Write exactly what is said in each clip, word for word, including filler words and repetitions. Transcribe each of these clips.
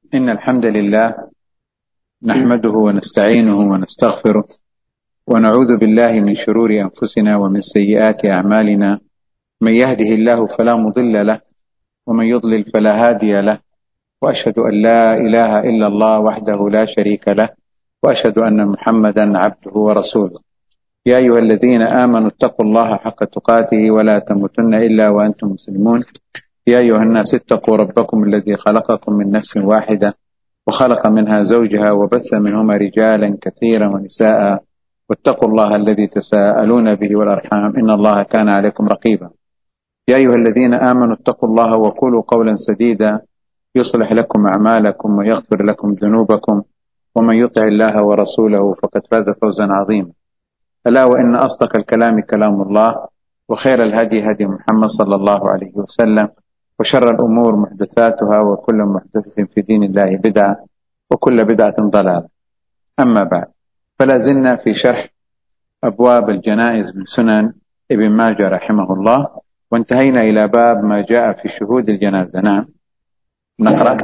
إن الحمد لله نحمده ونستعينه ونستغفره ونعوذ بالله من شرور أنفسنا ومن سيئات أعمالنا. من يهده الله فلا مضل له ومن يضلل فلا هادي له، وأشهد أن لا إله إلا الله وحده لا شريك له، وأشهد أن محمدا عبده ورسوله. يا أيها الذين آمنوا اتقوا الله حق تقاته ولا تموتن إلا وأنتم مسلمون. يا أيها الناس اتقوا ربكم الذي خلقكم من نفس واحدة وخلق منها زوجها وبث منهما رجالا كثيرا ونساء، واتقوا الله الذي تساءلون به والأرحام إن الله كان عليكم رقيبا. يا أيها الذين آمنوا اتقوا الله وقولوا قولا سديدا يصلح لكم أعمالكم ويغفر لكم ذنوبكم، ومن يطع الله ورسوله فقد فاز فوزا عظيما. ألا وإن أصدق الكلام كلام الله، وخير الهدي هدي محمد صلى الله عليه وسلم، وشر الأمور محدثاتها، وكل محدثة في دين الله بدعة، وكل بدعة ضلالة. أما بعد، فلا زلنا في شرح أبواب الجنائز من سنن ابن ماجه رحمه الله، وانتهينا إلى باب ما جاء في شهود الجنازة. نعم، نقرأ.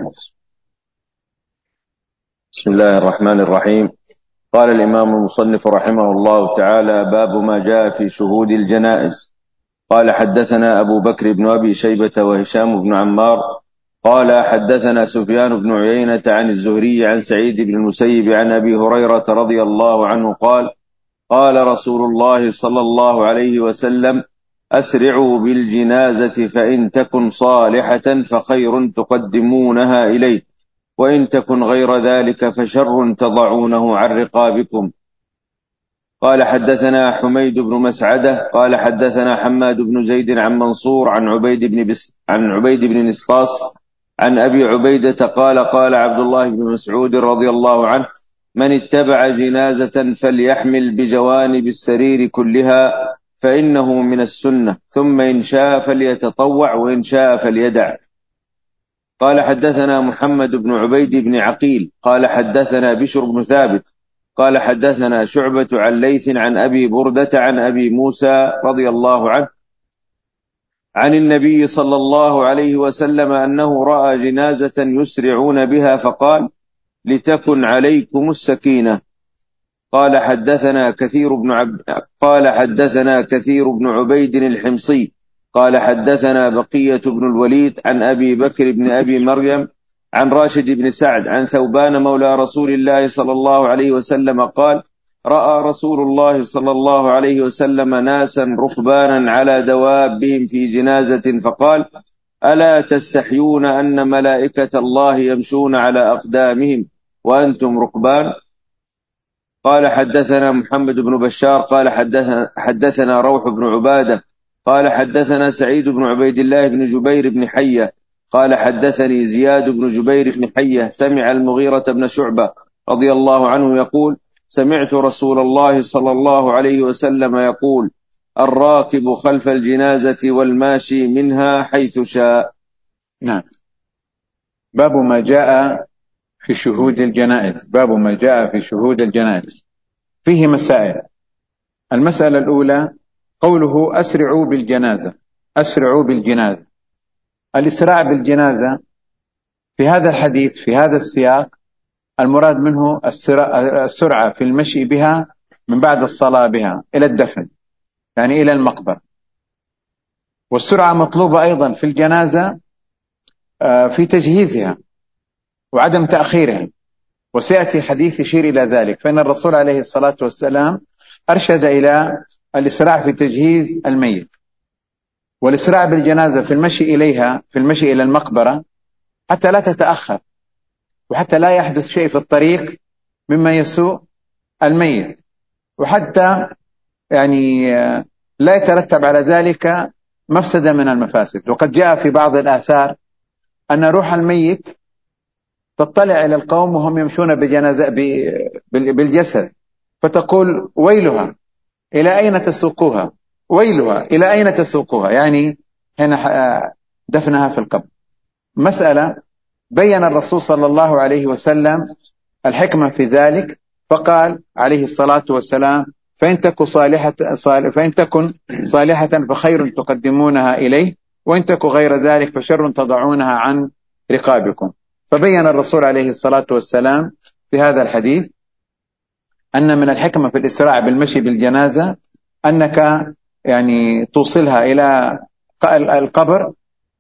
بسم الله الرحمن الرحيم. قال الإمام المصنف رحمه الله تعالى: باب ما جاء في شهود الجنائز. قال: حدثنا أبو بكر بن أبي شيبة وهشام بن عمار قال: حدثنا سفيان بن عيينة عن الزهري عن سعيد بن المسيب عن أبي هريرة رضي الله عنه قال: قال رسول الله صلى الله عليه وسلم: أسرعوا بالجنازة فإن تكن صالحة فخير تقدمونها إليه، وإن تكن غير ذلك فشر تضعونه عن رقابكم. قال: حدثنا حميد بن مسعدة قال: حدثنا حماد بن زيد عن منصور عن عبيد بن بس عن عبيد بن نسطاس عن أبي عبيدة قال: قال عبد الله بن مسعود رضي الله عنه: من اتبع جنازة فليحمل بجوانب السرير كلها فإنه من السنة، ثم إن شاء فليتطوع وإن شاء فليدع. قال: حدثنا محمد بن عبيد بن عقيل قال: حدثنا بشر بن ثابت قال: حدثنا شعبة عن ليث عن أبي بردة عن أبي موسى رضي الله عنه عن النبي صلى الله عليه وسلم أنه رأى جنازة يسرعون بها فقال: لتكن عليكم السكينة. قال: حدثنا كثير بن عب... قال حدثنا كثير بن عبيد الحمصي قال: حدثنا بقية بن الوليد عن أبي بكر بن أبي مريم عن راشد بن سعد عن ثوبان مولى رسول الله صلى الله عليه وسلم قال: رأى رسول الله صلى الله عليه وسلم ناسا ركبانا على دوابهم في جنازة فقال: ألا تستحيون أن ملائكة الله يمشون على أقدامهم وأنتم ركبان؟ قال: حدثنا محمد بن بشار قال: حدثنا, حدثنا روح بن عبادة قال: حدثنا سعيد بن عبيد الله بن جبير بن حية قال: حدثني زياد بن جبير بن حية سمع المغيرة بن شعبة رضي الله عنه يقول: سمعت رسول الله صلى الله عليه وسلم يقول: الراكب خلف الجنازة والماشي منها حيث شاء. نعم. باب ما جاء في شهود الجنائز. باب ما جاء في شهود الجنائز فيه مسائل. المسألة الأولى قوله أسرعوا بالجنازة. أسرعوا بالجنازة، الإسراع بالجنازة في هذا الحديث في هذا السياق المراد منه السرعة في المشي بها من بعد الصلاة بها إلى الدفن، يعني إلى المقبرة. والسرعة مطلوبة أيضا في الجنازة في تجهيزها وعدم تأخيرها، وسيأتي حديث يشير إلى ذلك. فإن الرسول عليه الصلاة والسلام أرشد إلى الإسراع في تجهيز الميت، والإسراع بالجنازة في المشي إليها، في المشي إلى المقبرة، حتى لا تتأخر وحتى لا يحدث شيء في الطريق مما يسوء الميت، وحتى يعني لا يترتب على ذلك مفسدة من المفاسد. وقد جاء في بعض الآثار أن روح الميت تطلع إلى القوم وهم يمشون بجنازة بالجسد فتقول: ويلها إلى أين تسوقوها؟ ويلها إلى أين تسوقوها؟ يعني هنا دفنها في القبر. مسألة بين الرسول صلى الله عليه وسلم الحكمة في ذلك، فقال عليه الصلاة والسلام: فإن تكن صالحة فإن تكن صالحة فخير تقدمونها إليه، وإن تكن غير ذلك فشر تضعونها عن رقابكم. فبين الرسول عليه الصلاة والسلام في هذا الحديث أن من الحكمة في الإسراع بالمشي بالجنازة أنك يعني توصلها إلى القبر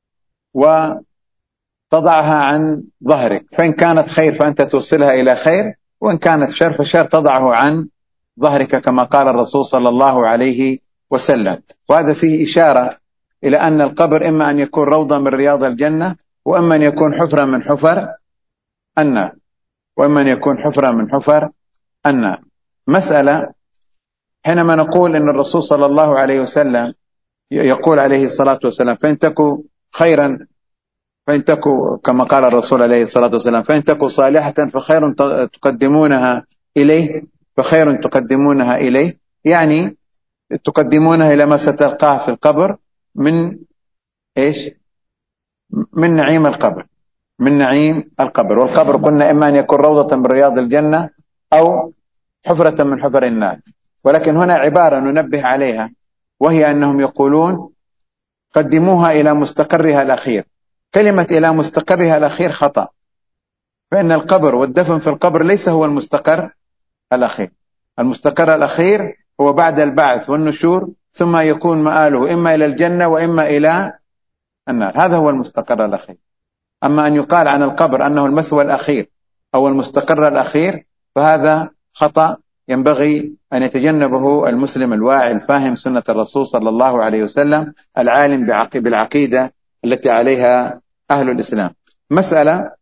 وتضعها عن ظهرك، فإن كانت خير فأنت توصلها إلى خير، وإن كانت شر فشر تضعه عن ظهرك كما قال الرسول صلى الله عليه وسلم. وهذا فيه إشارة إلى أن القبر إما أن يكون روضة من رياض الجنة، وإما أن يكون حفرة من حفر النار، وإما أن يكون حفرة من حفر النار. مسألة، حينما نقول أن الرسول صلى الله عليه وسلم يقول عليه الصلاة والسلام فإن تكوا خيرا فإن تكوا كما قال الرسول عليه الصلاة والسلام فإن تكوا صالحة فخير تقدمونها إليه فخير تقدمونها إليه، يعني تقدمونها إلى ما ستلقاه في القبر من إيش؟ من نعيم القبر، من نعيم القبر. والقبر قلنا إما أن يكون روضة من رياض الجنة أو حفرة من حفر النار. ولكن هنا عبارة ننبه عليها، وهي أنهم يقولون قدموها إلى مستقرها الأخير. كلمة إلى مستقرها الأخير خطأ، فإن القبر والدفن في القبر ليس هو المستقر الأخير. المستقر الأخير هو بعد البعث والنشور، ثم يكون مآله إما إلى الجنة وإما إلى النار، هذا هو المستقر الأخير. أما أن يقال عن القبر أنه المثوى الأخير أو المستقر الأخير فهذا خطأ ينبغي أن يتجنبه المسلم الواعي الفاهم سنة الرسول صلى الله عليه وسلم العالم بالعقيدة التي عليها أهل الإسلام. مسألة،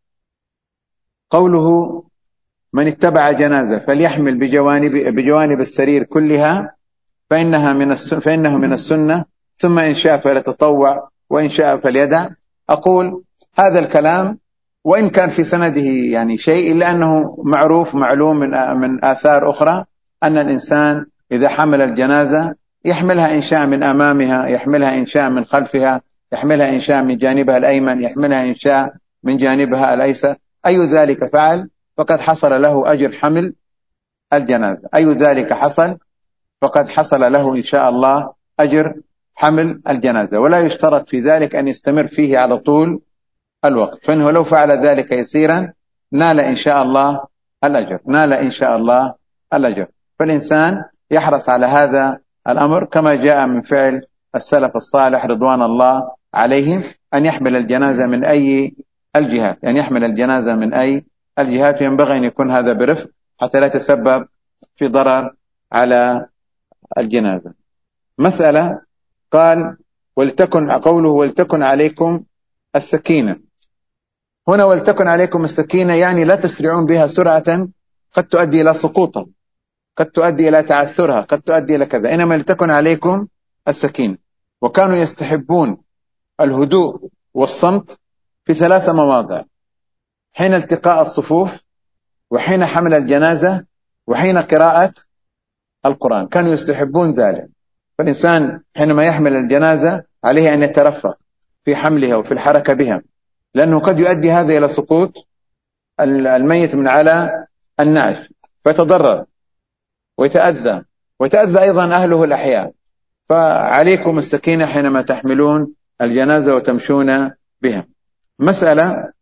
قوله من اتبع جنازة فليحمل بجوانب, بجوانب السرير كلها فإنها من فإنه من السنة، ثم إن شاء فليتطوع وإن شاء فليدع. أقول هذا الكلام وإن كان في سنده يعني شيء، إلا أنه معروف معلوم من من آثار أخرى أن الإنسان إذا حمل الجنازة يحملها إن شاء من أمامها، يحملها إن شاء من خلفها، يحملها إن شاء من جانبها الأيمن، يحملها إن شاء من جانبها الأيسر. أي ذلك فعل فقد حصل له أجر حمل الجنازة، أي ذلك حصل فقد حصل له إن شاء الله أجر حمل الجنازة، ولا يشترط في ذلك أن يستمر فيه على طول الوقت، فإنه لو فعل ذلك يسيرا نال إن شاء الله الأجر، نال إن شاء الله الأجر. فالإنسان يحرص على هذا الأمر كما جاء من فعل السلف الصالح رضوان الله عليهم، أن يحمل الجنازة من أي الجهات، أن يحمل الجنازة من أي الجهات، ينبغي أن يكون هذا برفق حتى لا يتسبب في ضرر على الجنازة. مسألة، قال ولتكن قوله ولتكن عليكم السكينة. هنا ولتكن عليكم السكينة يعني لا تسرعون بها سرعة قد تؤدي إلى سقوطها، قد تؤدي إلى تعثرها، قد تؤدي إلى كذا، إنما لتكن عليكم السكينة. وكانوا يستحبون الهدوء والصمت في ثلاثة مواضع: حين التقاء الصفوف، وحين حمل الجنازة، وحين قراءة القرآن، كانوا يستحبون ذلك. فالإنسان حينما يحمل الجنازة عليه أن يترفق في حملها وفي الحركة بها، لأنه قد يؤدي هذا إلى سقوط الميت من على النعش فيتضرر ويتأذى، ويتأذى أيضا أهله الأحياء. فعليكم السكينة حينما تحملون الجنازة وتمشون بها. مسألة،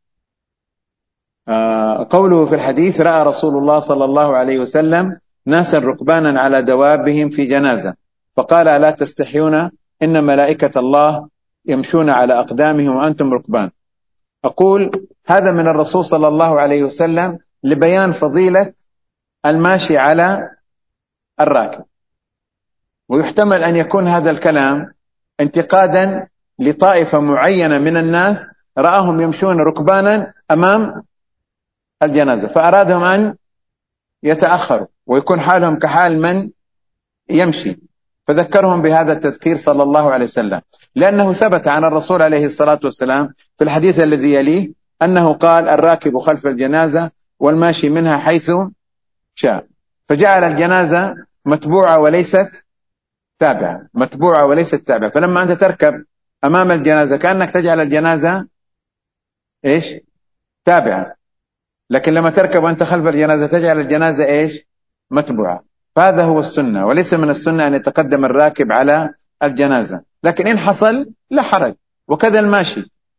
قوله في الحديث رأى رسول الله صلى الله عليه وسلم ناسا ركبانا على دوابهم في جنازة فقال ألا تستحيون إن ملائكة الله يمشون على أقدامهم وأنتم ركبان. أقول هذا من الرسول صلى الله عليه وسلم لبيان فضيلة الماشي على الراكب، ويحتمل أن يكون هذا الكلام انتقادا لطائفة معينة من الناس رآهم يمشون ركبانا أمام الجنازة فأرادهم أن يتأخروا ويكون حالهم كحال من يمشي، فذكرهم بهذا التذكير صلى الله عليه وسلم، لأنه ثبت عن الرسول عليه الصلاة والسلام في الحديث الذي يليه أنه قال الراكب خلف الجنازة والماشي منها حيث شاء، فجعل الجنازة متبوعة وليست تابعة، متبوعة وليست تابعة. فلما أنت تركب أمام الجنازة كأنك تجعل الجنازة إيش؟ تابعة، لكن لما تركب وأنت خلف الجنازة تجعل الجنازة إيش؟ متبوعة. فهذا هو السنة، وليس من السنة أن يتقدم الراكب على الجنازة، لكن إن حصل لا حرج، وكذا الماشي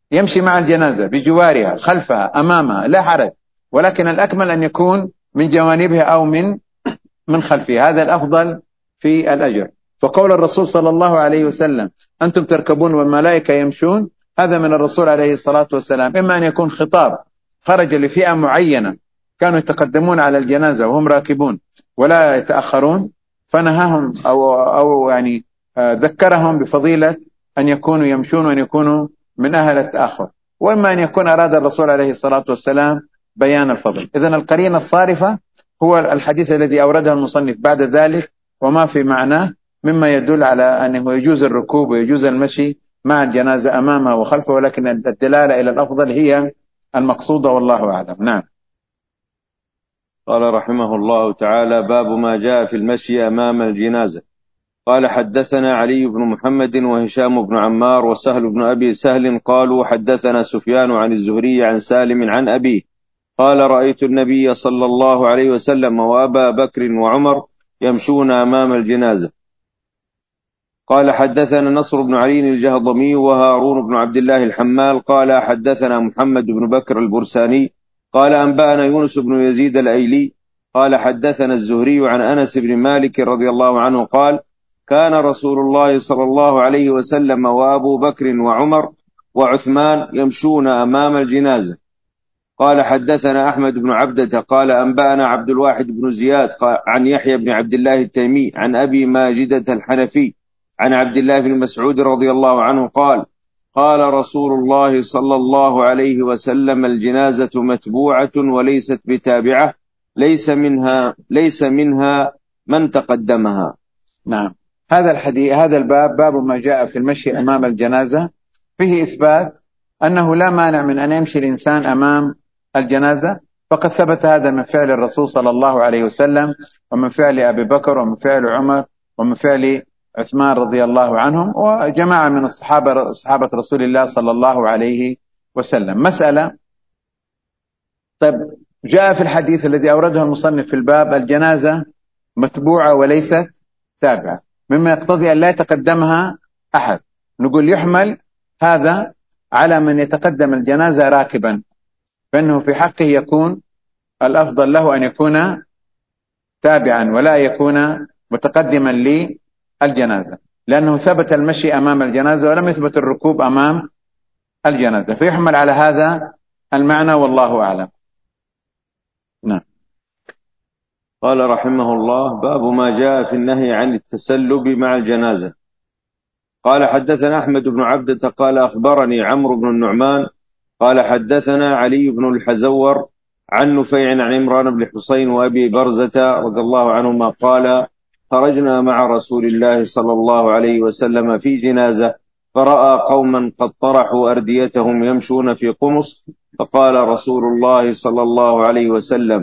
يمشي مع الجنازة بجوارها، خلفها، أمامها، لا حرج، ولكن الأكمل أن يكون من جوانبها أو من من خلفها، هذا الأفضل في الأجر. فقول الرسول صلى الله عليه وسلم أنتم تركبون والملائكة يمشون، هذا من الرسول عليه الصلاة والسلام، إما أن يكون خطاب خرج لفئة معينة كانوا يتقدمون على الجنازة وهم راكبون ولا يتأخرون، فنهاهم أو, أو يعني ذكرهم بفضيلة أن يكونوا يمشون وأن يكونوا من أهل التأخر، وإما أن يكون أراد الرسول عليه الصلاة والسلام بيان الفضل. إذن القرينة الصارفة هو الحديث الذي أورده المصنف بعد ذلك وما في معناه مما يدل على أنه يجوز الركوب ويجوز المشي مع الجنازة أمامها وخلفه، ولكن الدلالة إلى الأفضل هي المقصودة والله أعلم. نعم. قال رحمه الله تعالى: باب ما جاء في المشي أمام الجنازة. قال: حدثنا علي بن محمد وهشام بن عمار وسهل بن أبي سهل قالوا: حدثنا سفيان عن الزهري عن سالم عن أبيه قال: رأيت النبي صلى الله عليه وسلم وأبا بكر وعمر يمشون أمام الجنازة. قال: حدثنا نصر بن علي الجهضمي وهارون بن عبد الله الحمال قال: حدثنا محمد بن بكر البرساني قال: أنبأنا يونس بن يزيد الأيلي قال: حدثنا الزهري عن أنس بن مالك رضي الله عنه قال: كان رسول الله صلى الله عليه وسلم وأبو بكر وعمر وعثمان يمشون أمام الجنازة. قال: حدثنا أحمد بن عبدة قال: أنبأنا عبد الواحد بن زياد عن يحيى بن عبد الله التيمي عن أبي ماجدة الحنفي عن عبد الله بن مسعود رضي الله عنه قال: قال رسول الله صلى الله عليه وسلم: الجنازة متبوعة وليست بتابعة، ليس منها ليس منها من تقدمها. نعم. هذا الحديث هذا الباب باب ما جاء في المشي أمام الجنازة، فيه إثبات أنه لا مانع من أن يمشي الإنسان أمام الجنازة، فقد ثبت هذا من فعل الرسول صلى الله عليه وسلم ومن فعل أبي بكر ومن فعل عمر ومن فعل عثمان رضي الله عنهم وجماعة من الصحابة صحابة رسول الله صلى الله عليه وسلم. مسألة: طيب، جاء في الحديث الذي أورده المصنف في الباب: الجنازة متبوعة وليست تابعة، مما يقتضي أن لا يتقدمها أحد. نقول يحمل هذا على من يتقدم الجنازة راكبا، فإنه في حقه يكون الأفضل له أن يكون تابعا ولا يكون متقدما للجنازة، لأنه ثبت المشي أمام الجنازة ولم يثبت الركوب أمام الجنازة، فيحمل على هذا المعنى والله أعلم. نعم. قال رحمه الله: باب ما جاء في النهي عن التسلب مع الجنازة. قال: حدثنا أحمد بن عبدة قال: أخبرني عمرو بن النعمان قال: حدثنا علي بن الحزور عن نفيع عن عمران بن حسين وأبي برزة رضي الله عنهما قال: خرجنا مع رسول الله صلى الله عليه وسلم في جنازة، فرأى قوما قد طرحوا أرديتهم يمشون في قمص، فقال رسول الله صلى الله عليه وسلم: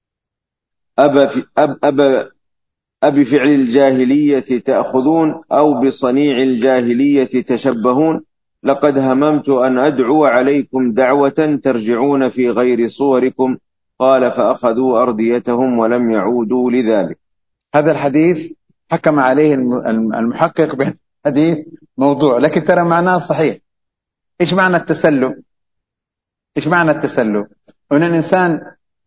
أب في أب أب أبفعل الجاهلية تأخذون أو بصنيع الجاهلية تشبهون؟ لقد هممت أن أدعو عليكم دعوة ترجعون في غير صوركم. قال: فأخذوا أرديتهم ولم يعودوا لذلك. هذا الحديث حكم عليه المحقق بحديث موضوع، لكن ترى معناه صحيح. إيش معنى التسلب؟ إيش معنى التسلب؟ أن الإنسان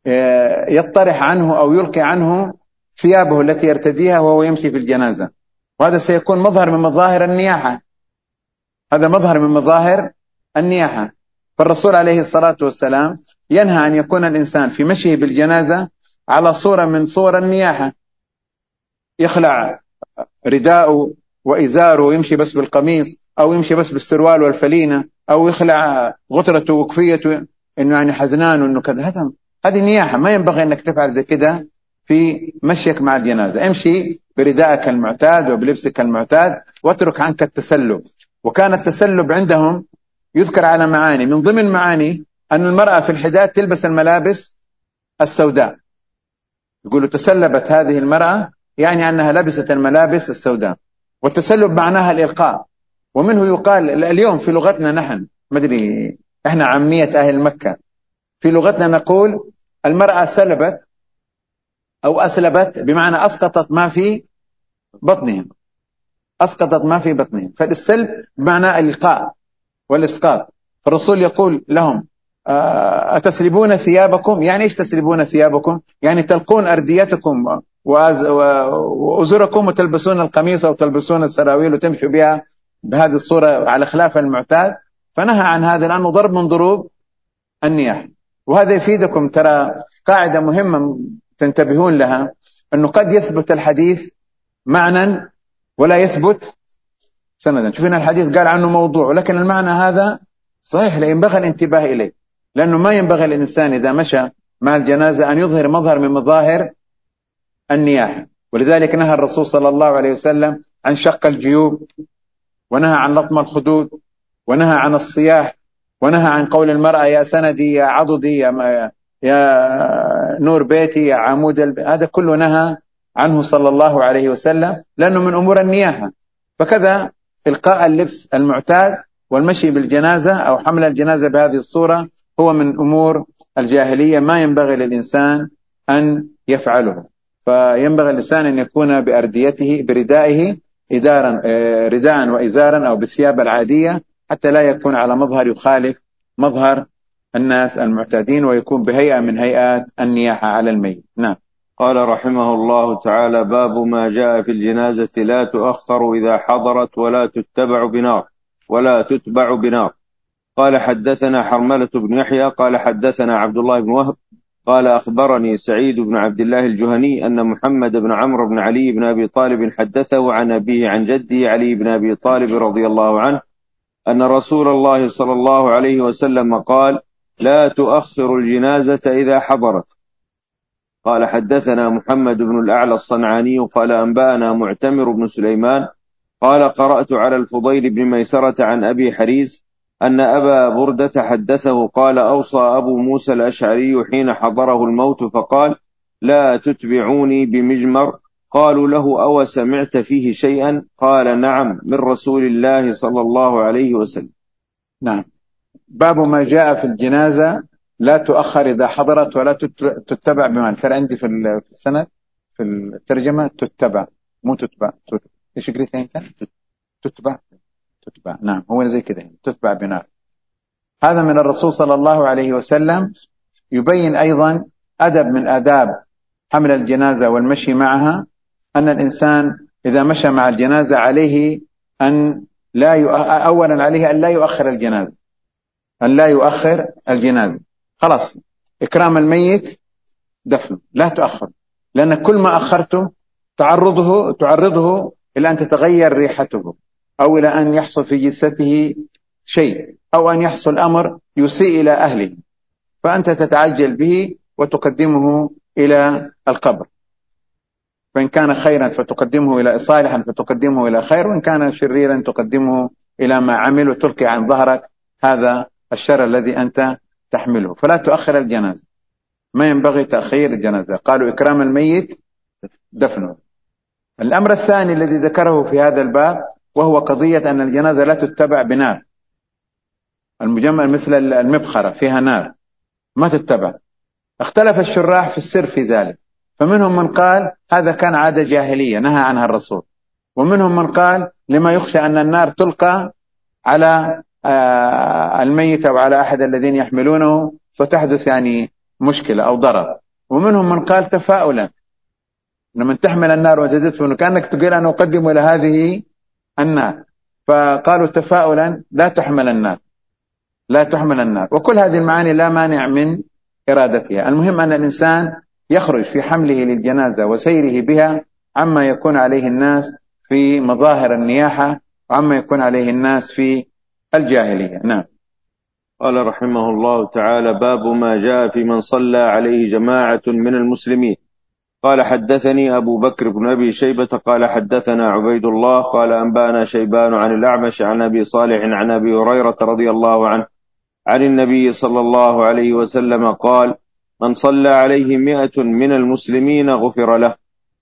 يطرح عنه أو يلقي عنه ثيابه التي يرتديها وهو يمشي في الجنازة، وهذا سيكون مظهر من مظاهر النياحة، هذا مظهر من مظاهر النياحة. فالرسول عليه الصلاة والسلام ينهى أن يكون الإنسان في مشيه بالجنازة على صورة من صور النياحة، يخلع رداءه وإزاره ويمشي بس بالقميص، أو يمشي بس بالسروال والفلينة، أو يخلع غترته وكفيته إنه يعني حزنان وإنه كذا. هذا هذه نياحة، ما ينبغي أنك تفعل زي كده في مشيك مع الجنازة. امشي بردائك المعتاد وبلبسك المعتاد واترك عنك التسلب. وكان التسلب عندهم يذكر على معاني، من ضمن معاني أن المرأة في الحداد تلبس الملابس السوداء، يقولوا تسلبت هذه المرأة، يعني أنها لبست الملابس السوداء. والتسلب معناها الإلقاء، ومنه يقال اليوم في لغتنا نحن، ما أدري إحنا عامية أهل مكة، في لغتنا نقول المرأة سلبت أو أسلبت، بمعنى أسقطت ما في بطنهم، أسقطت ما في بطنهم. فالسلب بمعنى الإلقاء والإسقاط. فالرسول يقول لهم أتسلبون ثيابكم؟ يعني إيش تسلبون ثيابكم؟ يعني تلقون أرديتكم وأزركم وتلبسون القميص أو تلبسون السراويل وتمشوا بها بهذه الصورة على خلاف المعتاد. فنهى عن هذا لأنه ضرب من ضروب النياح. وهذا يفيدكم، ترى قاعدة مهمة تنتبهون لها، أنه قد يثبت الحديث معنى ولا يثبت سندا. شوفنا الحديث قال عنه موضوع، ولكن المعنى هذا صحيح، لا ينبغي الانتباه إليه، لأنه ما ينبغي الإنسان إذا مشى مع الجنازة أن يظهر مظهر من مظاهر النياح. ولذلك نهى الرسول صلى الله عليه وسلم عن شق الجيوب، ونهى عن لطم الخدود، ونهى عن الصياح، ونهى عن قول المرأة يا سندي يا عضدي يا, يا نور بيتي يا عمود البيت. هذا كله نهى عنه صلى الله عليه وسلم، لأنه من أمور النياحة. فكذا إلقاء اللبس المعتاد والمشي بالجنازة أو حمل الجنازة بهذه الصورة هو من أمور الجاهلية، ما ينبغي للإنسان أن يفعله. فينبغي الإنسان أن يكون بأرديته بردائه إدارا رداء وإزارا أو بالثياب العادية، حتى لا يكون على مظهر يخالف مظهر الناس المعتادين، ويكون بهيئة من هيئات النياحة على الميت. نعم. قال رحمه الله تعالى: باب ما جاء في الجنازة لا تؤخر إذا حضرت ولا تتبع بنار ولا تتبع بنار. قال حدثنا حرملة بن يحيى قال حدثنا عبد الله بن وهب قال أخبرني سعيد بن عبد الله الجهني أن محمد بن عمرو بن علي بن أبي طالب حدثه عن أبيه عن جده علي بن أبي طالب رضي الله عنه أن رسول الله صلى الله عليه وسلم قال: لا تؤخر الجنازة إذا حضرت. قال حدثنا محمد بن الأعلى الصنعاني قال أنبأنا معتمر بن سليمان قال قرأت على الفضيل بن ميسرة عن أبي حريز أن أبا بردة حدثه قال: أوصى أبو موسى الأشعري حين حضره الموت فقال: لا تتبعوني بمجمر. قالوا له: أو سمعت فيه شيئا؟ قال: نعم، من رسول الله صلى الله عليه وسلم. نعم. باب ما جاء في الجنازة لا تؤخر إذا حضرت ولا تتبع بمعنى. ترى عندي في السند في الترجمة تتبع مو تتبع. ايش قريت انت؟ تتبع تتبع. نعم، هو زي كده، تتبع بنار. هذا من الرسول صلى الله عليه وسلم، يبين أيضا أدب من آداب حمل الجنازة والمشي معها، أن الإنسان إذا مشى مع الجنازة عليه أن لا يؤ... أولا عليه أن لا يؤخر الجنازة، أن لا يؤخر الجنازة. خلاص، إكرام الميت دفنه، لا تؤخر، لأن كل ما أخرته تعرضه تعرضه إلى أن تتغير ريحته، أو إلى أن يحصل في جثته شيء، أو أن يحصل أمر يسيء إلى أهله، فأنت تتعجل به وتقدمه إلى القبر. فإن كان خيرا فتقدمه إلى صالحا فتقدمه إلى خير، وإن كان شريرا تقدمه إلى ما عمل وتلقي عن ظهرك هذا الشر الذي أنت تحمله. فلا تؤخر الجنازة، ما ينبغي تأخير الجنازة. قالوا إكرام الميت دفنه. الأمر الثاني الذي ذكره في هذا الباب وهو قضية أن الجنازة لا تتبع بنار، المجمل مثل المبخرة فيها نار ما تتبع. اختلف الشراح في السر في ذلك، فمنهم من قال هذا كان عادة جاهلية نهى عنها الرسول، ومنهم من قال لما يخشى أن النار تلقى على الميت أو على أحد الذين يحملونه فتحدث يعني مشكلة أو ضرر، ومنهم من قال تفاؤلا لما تحمل النار وجدته كأنك تقول أنا أقدم إلى هذه النار، فقالوا تفاؤلا لا تحمل النار لا تحمل النار. وكل هذه المعاني لا مانع من إرادتها. المهم أن الإنسان يخرج في حمله للجنازة وسيره بها عما يكون عليه الناس في مظاهر النياحة وعما يكون عليه الناس في الجاهلية. نعم. قال رحمه الله تعالى: باب ما جاء في من صلى عليه جماعة من المسلمين. قال حدثني أبو بكر بن أبي شيبة قال حدثنا عبيد الله قال أنبانا شيبان عن الأعمش عن أبي صالح عن أبي هريرة رضي الله عنه عن النبي صلى الله عليه وسلم قال: من صلى عليه مئة من المسلمين غفر له.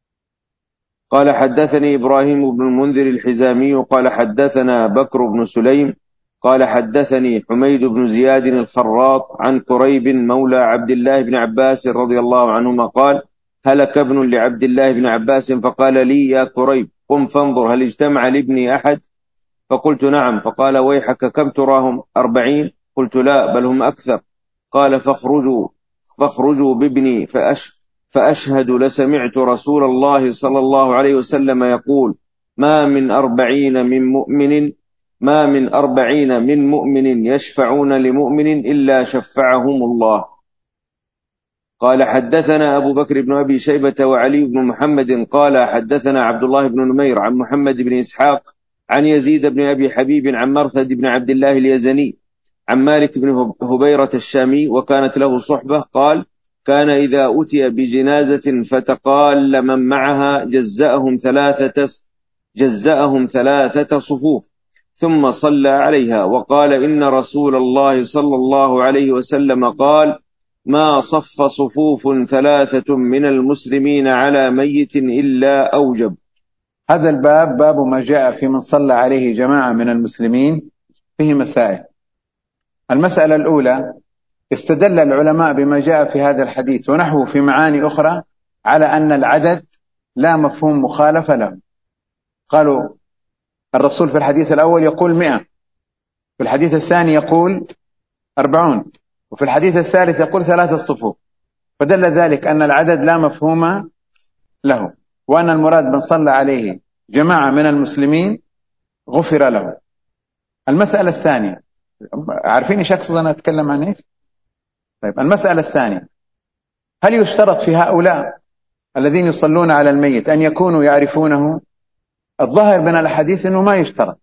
قال حدثني إبراهيم بن المنذر الحزامي قال حدثنا بكر بن سليم قال حدثني حميد بن زياد الخراط عن كريب مولى عبد الله بن عباس رضي الله عنهما قال: هلك ابن لعبد الله بن عباس فقال لي: يا كريب قم فانظر هل اجتمع لابني أحد؟ فقلت: نعم. فقال: ويحك كم تراهم؟ أربعين؟ قلت لا بل هم أكثر. قال فاخرجوا فاخرجوا بابني فأش فأشهد لسمعت رسول الله صلى الله عليه وسلم يقول ما من أربعين من مؤمن ما من أربعين من مؤمن يشفعون لمؤمن إلا شفعهم الله. قال حدثنا أبو بكر بن أبي شيبة وعلي بن محمد قال حدثنا عبد الله بن نمير عن محمد بن إسحاق عن يزيد بن أبي حبيب عن مرثد بن عبد الله اليزني عن مالك بن هبيرة الشامي وكانت له صحبة قال كان إذا أتي بجنازة فتقال من معها جزأهم ثلاثة جزأهم ثلاثة صفوف ثم صلى عليها وقال إن رسول الله صلى الله عليه وسلم قال ما صف صفوف ثلاثة من المسلمين على ميت إلا أوجب. هذا الباب باب ما جاء في من صلى عليه جماعة من المسلمين، فيه مسائل. المسألة الأولى: استدل العلماء بما جاء في هذا الحديث ونحوه في معاني أخرى على أن العدد لا مفهوم مخالفة له. قالوا الرسول في الحديث الأول يقول مئة، في الحديث الثاني يقول أربعون، وفي الحديث الثالث يقول ثلاثة صفوف، فدل ذلك أن العدد لا مفهوم له، وأن المراد من صلى عليه جماعة من المسلمين غفر له. المسألة الثانية، عارفين ايش اقصد انا اتكلم عن ايش؟ طيب، المسألة الثانية: هل يشترط في هؤلاء الذين يصلون على الميت أن يكونوا يعرفونه؟ الظاهر من الحديث أنه ما يشترط.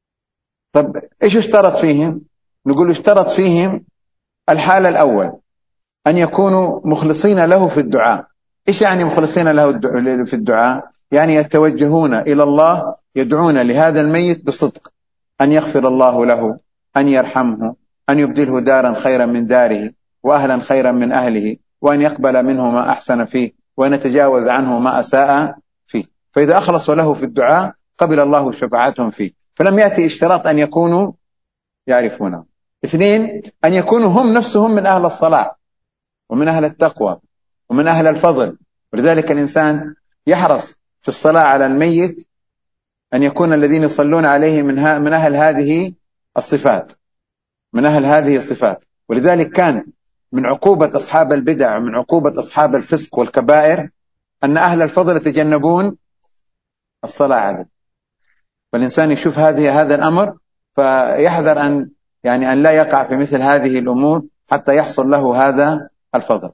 طب إيش يشترط فيهم؟ نقول يشترط فيهم الحالة الأول أن يكونوا مخلصين له في الدعاء. إيش يعني مخلصين له في الدعاء؟ يعني يتوجهون إلى الله، يدعون لهذا الميت بصدق، أن يغفر الله له، أن يرحمه، أن يبدله دارا خيرا من داره وأهلا خيرا من أهله، وأن يقبل منه ما أحسن فيه وأن يتجاوز عنه ما أساء فيه. فإذا أخلصوا له في الدعاء قبل الله شفاعتهم فيه. فلم يأتي اشتراط أن يكونوا يعرفونه. اثنين: أن يكونوا هم نفسهم من أهل الصلاح ومن أهل التقوى ومن أهل الفضل. ولذلك الإنسان يحرص في الصلاة على الميت أن يكون الذين يصلون عليه من, من أهل هذه الصفات من أهل هذه الصفات. ولذلك كان من عقوبة أصحاب البدع ومن عقوبة أصحاب الفسق والكبائر أن أهل الفضل يتجنبون الصلاة عليه. فالإنسان يشوف هذه هذا الأمر فيحذر أن يعني أن لا يقع في مثل هذه الأمور حتى يحصل له هذا الفضل.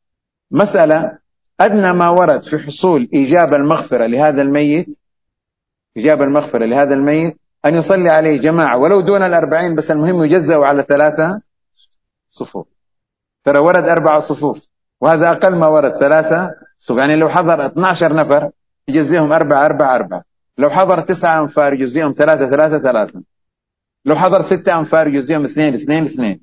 مسألة: أدنى ما ورد في حصول إيجاب المغفرة لهذا الميت إجابة المغفرة لهذا الميت أن يصلي عليه جماعة ولو دون الأربعين، بس المهم يجزأوا على ثلاثة صفوف. ترى ورد أربعة صفوف وهذا أقل ما ورد ثلاثة صفوف. يعني لو حضر اثني عشر نفر يجزيهم أربعة أربعة أربعة، لو حضر تسعة أنفار يجزيهم ثلاثة ثلاثة ثلاثة، لو حضر ستة أنفار يجزيهم اثنين اثنين اثنين،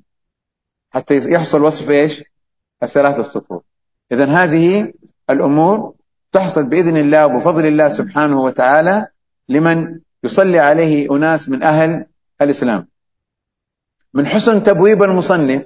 حتى يحصل وصف إيش؟ الثلاثة الصفوف. إذن هذه الأمور تحصل بإذن الله وبفضل الله سبحانه وتعالى لمن يصلي عليه أناس من أهل الإسلام. من حسن تبويب المصنف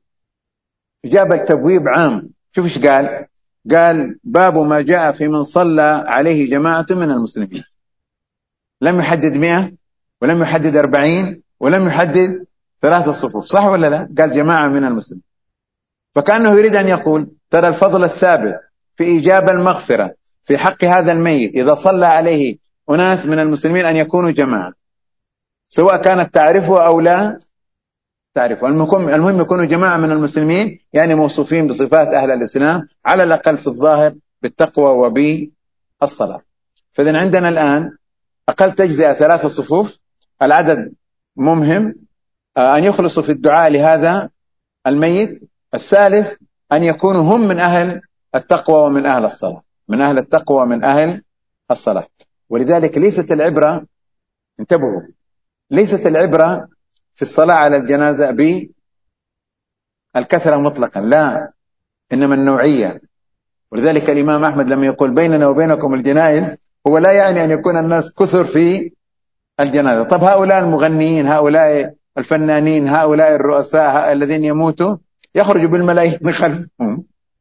جاب التبويب عام. شوف ايش قال؟ قال باب ما جاء في من صلى عليه جماعة من المسلمين. لم يحدد مئة ولم يحدد أربعين ولم يحدد ثلاثة صفوف، صح ولا لا؟ قال جماعة من المسلمين. فكأنه يريد أن يقول ترى الفضل الثابت في إيجاب المغفرة في حق هذا الميت إذا صلى عليه أناس من المسلمين أن يكونوا جماعة، سواء كانت تعرفه أو لا تعرفه. المهم يكونوا جماعة من المسلمين، يعني موصوفين بصفات أهل الإسلام على الأقل في الظاهر بالتقوى وبالصلاة. فإذن عندنا الآن أقل تجزئة ثلاثة صفوف، العدد مهم، أن يخلصوا في الدعاء لهذا الميت. الثالث أن يكونوا هم من أهل التقوى ومن أهل الصلاة من أهل التقوى ومن أهل الصلاة. ولذلك ليست العبرة، انتبهوا، ليست العبرة في الصلاة على الجنازة بالكثرة مطلقا، لا، إنما النوعية. ولذلك الإمام أحمد لما يقول بيننا وبينكم الجنائز هو لا يعني أن يكون الناس كثر في الجنازة. طب هؤلاء المغنيين، هؤلاء الفنانين، هؤلاء الرؤساء الذين يموتوا يخرجوا بالملايين خلفهم،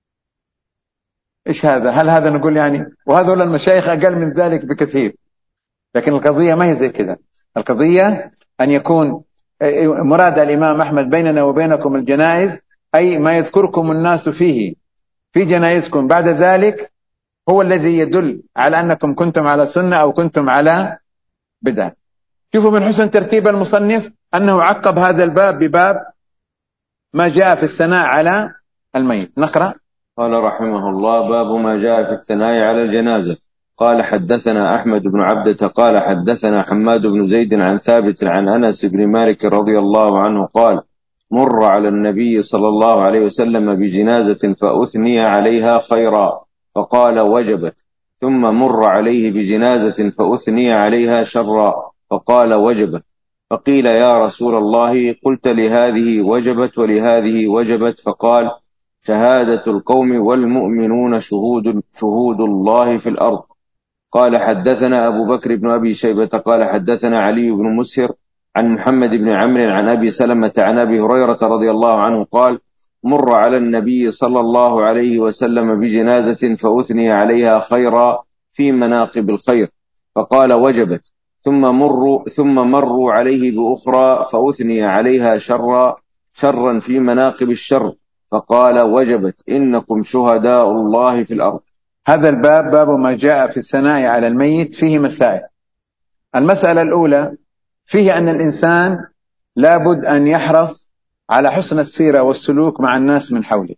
إيش هذا؟ هل هذا نقول يعني وهذول المشايخ أقل من ذلك بكثير؟ لكن القضية ما هي زي كده. القضية أن يكون مراد الإمام أحمد بيننا وبينكم الجنائز أي ما يذكركم الناس فيه في جنائزكم بعد ذلك هو الذي يدل على أنكم كنتم على سنة أو كنتم على بدعة. شوفوا من حسن ترتيب المصنف أنه عقب هذا الباب بباب ما جاء في الثناء على الميت. نقرأ. قال رحمه الله: باب ما جاء في الثناء على الجنازة. قال حدثنا أحمد بن عبدة قال حدثنا حماد بن زيد عن ثابت عن أنس بن مالك رضي الله عنه قال: مر على النبي صلى الله عليه وسلم بجنازة فأثني عليها خيرا فقال: وجبت. ثم مر عليه بجنازة فأثني عليها شرا فقال: وجبت. فقيل: يا رسول الله، قلت لهذه وجبت ولهذه وجبت؟ فقال: شهادة القوم والمؤمنون شهود, شهود الله في الأرض. قال حدثنا أبو بكر بن أبي شيبة قال حدثنا علي بن مسهر عن محمد بن عمرو عن أبي سلمة عن أبي هريرة رضي الله عنه قال: مر على النبي صلى الله عليه وسلم بجنازة فأثني عليها خيرا في مناقب الخير فقال: وجبت. ثم مروا, ثم مروا عليه بأخرى فأثني عليها شرا شرا في مناقب الشر فقال: وجبت. إنكم شهداء الله في الأرض. هذا الباب باب ما جاء في الثناء على الميت فيه مسائل. المسألة الأولى فيه أن الإنسان لابد أن يحرص على حسن السيرة والسلوك مع الناس من حوله،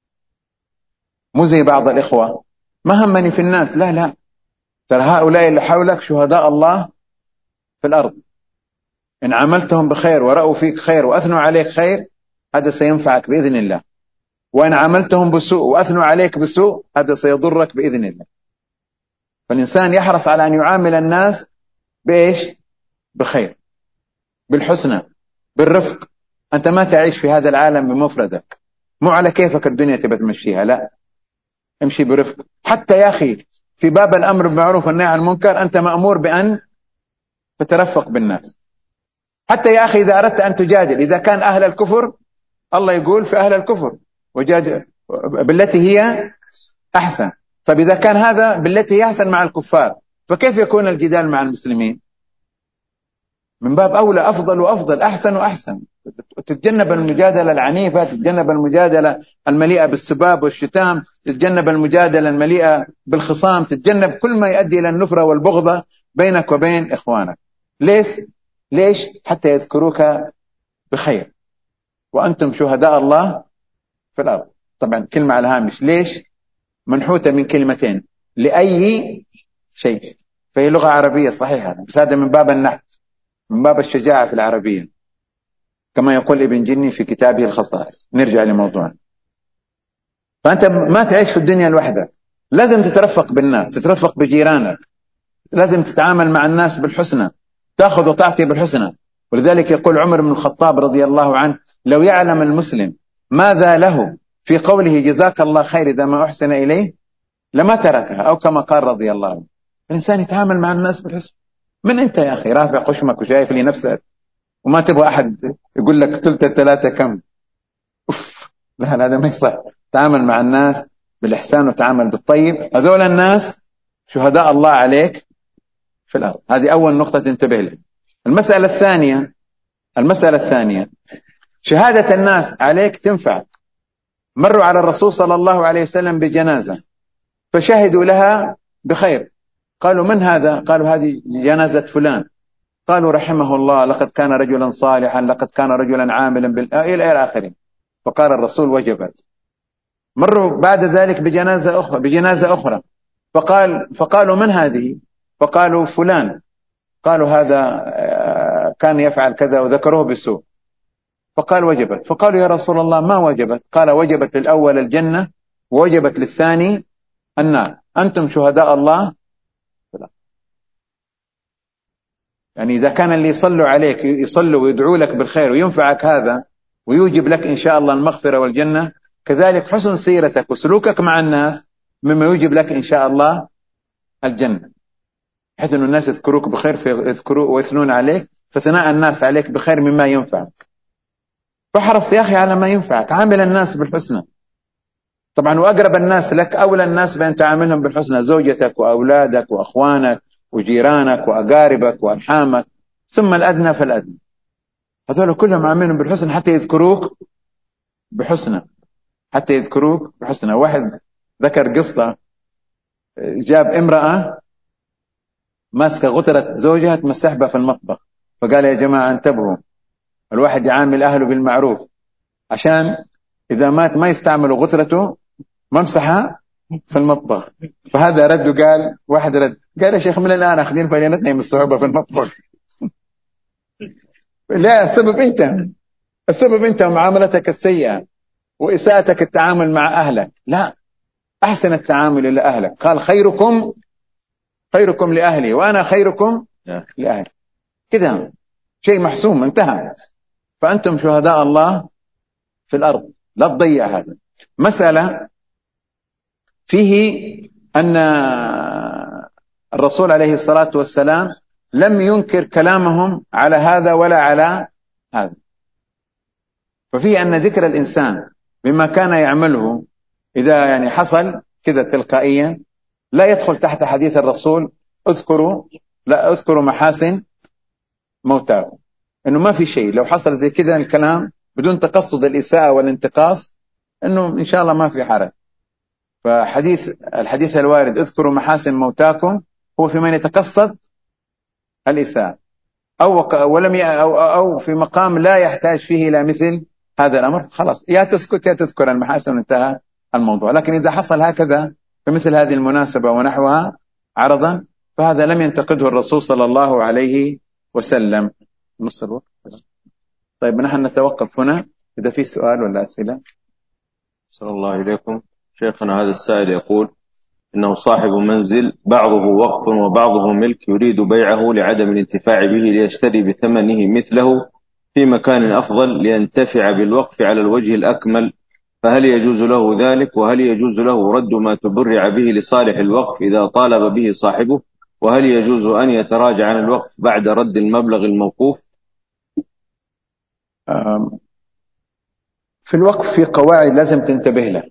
مو زي بعض الإخوة ما همني في الناس، لا لا، ترى هؤلاء اللي حولك شهداء الله في الأرض، إن عملتهم بخير ورأوا فيك خير وأثنوا عليك خير هذا سينفعك بإذن الله، وإن عملتهم بسوء وأثنوا عليك بسوء هذا سيضرك بإذن الله. فالإنسان يحرص على أن يعامل الناس بإيش؟ بخير، بالحسنى، بالرفق. أنت ما تعيش في هذا العالم بمفردك، مو على كيفك الدنيا تبى تمشيها، لا، امشي برفق. حتى يا أخي في باب الأمر بالمعروف والنهي عن المنكر أنت مأمور بأن تترفق بالناس. حتى يا أخي إذا أردت أن تجادل، إذا كان أهل الكفر الله يقول في أهل الكفر وجادل بالتي هي أحسن، طيب إذا كان هذا بالتي هي أحسن مع الكفار فكيف يكون الجدال مع المسلمين؟ من باب أولى أفضل وأفضل، أحسن وأحسن. تتجنب المجادلة العنيفة، تتجنب المجادلة المليئة بالسباب والشتام، تتجنب المجادلة المليئة بالخصام، تتجنب كل ما يؤدي إلى النفرة والبغضة بينك وبين إخوانك. ليش؟ ليش؟ حتى يذكروك بخير وأنتم شهداء الله في الأرض. طبعا كلمة على هامش، ليش؟ منحوتة من كلمتين، لأي شيء، فهي لغة عربية صحيحة، بس هذا من باب النحو، من باب الشجاعة في العربية، كما يقول ابن جني في كتابه الخصائص. نرجع لموضوعنا. فأنت ما تعيش في الدنيا لوحدك، لازم تترفق بالناس، تترفق بجيرانك، لازم تتعامل مع الناس بالحسنى، تأخذ وتعطي بالحسنى. ولذلك يقول عمر بن الخطاب رضي الله عنه: لو يعلم المسلم ماذا له في قوله جزاك الله خير إذا ما أحسن إليه لما تركها، أو كما قال رضي الله عنه. الإنسان يتعامل مع الناس بالحسن. من أنت يا أخي رافع خشمك وشايف لي نفسك وما تبغى أحد يقول لك تلت الثلاثة كم؟ أوف، لا هذا ما يصح. تعامل مع الناس بالإحسان وتعامل بالطيب، هذول الناس شهداء الله عليك في الأرض. هذه أول نقطة تنتبه لها. المسألة الثانية المسألة الثانية شهادة الناس عليك تنفعك. مروا على الرسول صلى الله عليه وسلم بجنازة فشهدوا لها بخير، قالوا: من هذا؟ قالوا: هذه جنازة فلان. قالوا: رحمه الله، لقد كان رجلا صالحا، لقد كان رجلا عاملا بال... إلى آخره. فقال الرسول: وجبت. مروا بعد ذلك بجنازة أخرى بجنازة أخرى فقال فقالوا: من هذه؟ فقالوا: فلان. قالوا: هذا كان يفعل كذا وذكروه بسوء. فقال: وجبت. فقالوا: يا رسول الله ما وجبت؟ قال: وجبت للأول الجنة ووجبت للثاني النار، أنتم شهداء الله. يعني إذا كان اللي يصلوا عليك يصلوا ويدعوا لك بالخير وينفعك هذا ويوجب لك إن شاء الله المغفرة والجنة، كذلك حسن سيرتك وسلوكك مع الناس مما يوجب لك إن شاء الله الجنة، حيث أن الناس يذكروك بخير فيذكروا ويثنون عليك، فثناء الناس عليك بخير مما ينفعك. فاحرص يا أخي على ما ينفعك، عامل الناس بالحسنى. طبعا وأقرب الناس لك أولى الناس بأن تعاملهم بالحسنى، زوجتك وأولادك وأخوانك وجيرانك وأقاربك وأرحامك، ثم الأدنى فالأدنى. هذول كلهم عاملين بالحسن حتى يذكروك بحسنى، حتى يذكروك بحسنى. واحد ذكر قصة، جاب امرأة ماسكة غترة زوجها تمسح بها في المطبخ، فقال يا جماعة انتبهوا، الواحد يعامل أهله بالمعروف عشان إذا مات ما يستعملوا غترته ممسحة في المطبخ. فهذا رد وقال، واحد رد قال يا شيخ من الآن أخذين فلينتنا من الصعوبة في المطبخ. لا، السبب أنت، السبب أنت ومعاملتك السيئة وإساءتك التعامل مع أهلك. لا، أحسن التعامل إلى أهلك. قال خيركم خيركم لأهلي وأنا خيركم لأهلي، كده شيء محسوم انتهى. فأنتم شهداء الله في الأرض، لا تضيع هذا. مسألة فيه أن الرسول عليه الصلاة والسلام لم ينكر كلامهم على هذا ولا على هذا. ففيه أن ذكر الإنسان بما كان يعمله إذا يعني حصل كذا تلقائيا لا يدخل تحت حديث الرسول اذكروا لا اذكروا محاسن موتاكم، انه ما في شيء لو حصل زي كذا الكلام بدون تقصد الإساءة والانتقاص انه ان شاء الله ما في حرج. فحديث الحديث الوارد اذكروا محاسن موتاكم هو في من يتقصد الإساءة أو ولم أو, أو في مقام لا يحتاج فيه إلى مثل هذا الأمر، خلاص يا تسكت يا تذكر المحاسن وانتهى الموضوع. لكن إذا حصل هكذا في مثل هذه المناسبة ونحوها عرضا فهذا لم ينتقده الرسول صلى الله عليه وسلم. نص الوقت. طيب نحن نتوقف هنا، إذا في سؤال ولا أسئلة. صلى الله إليكم. شيخنا هذا السائل يقول إنه صاحب منزل بعضه وقف وبعضه ملك يريد بيعه لعدم الانتفاع به ليشتري بثمنه مثله في مكان أفضل لينتفع بالوقف على الوجه الأكمل، فهل يجوز له ذلك؟ وهل يجوز له رد ما تبرع به لصالح الوقف إذا طالب به صاحبه؟ وهل يجوز أن يتراجع عن الوقف بعد رد المبلغ الموقوف؟ في الوقف في قواعد لازم تنتبه لها.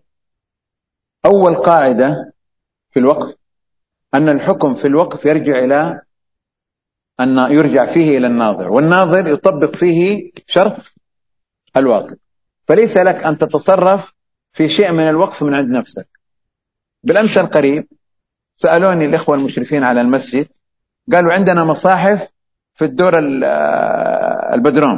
أول قاعدة في الوقف أن الحكم في الوقف يرجع إلى أن يرجع فيه إلى الناظر، والناظر يطبق فيه شرط الواقف. فليس لك أن تتصرف في شيء من الوقف من عند نفسك. بالأمس القريب سألوني الإخوة المشرفين على المسجد، قالوا عندنا مصاحف في الدور البدروم،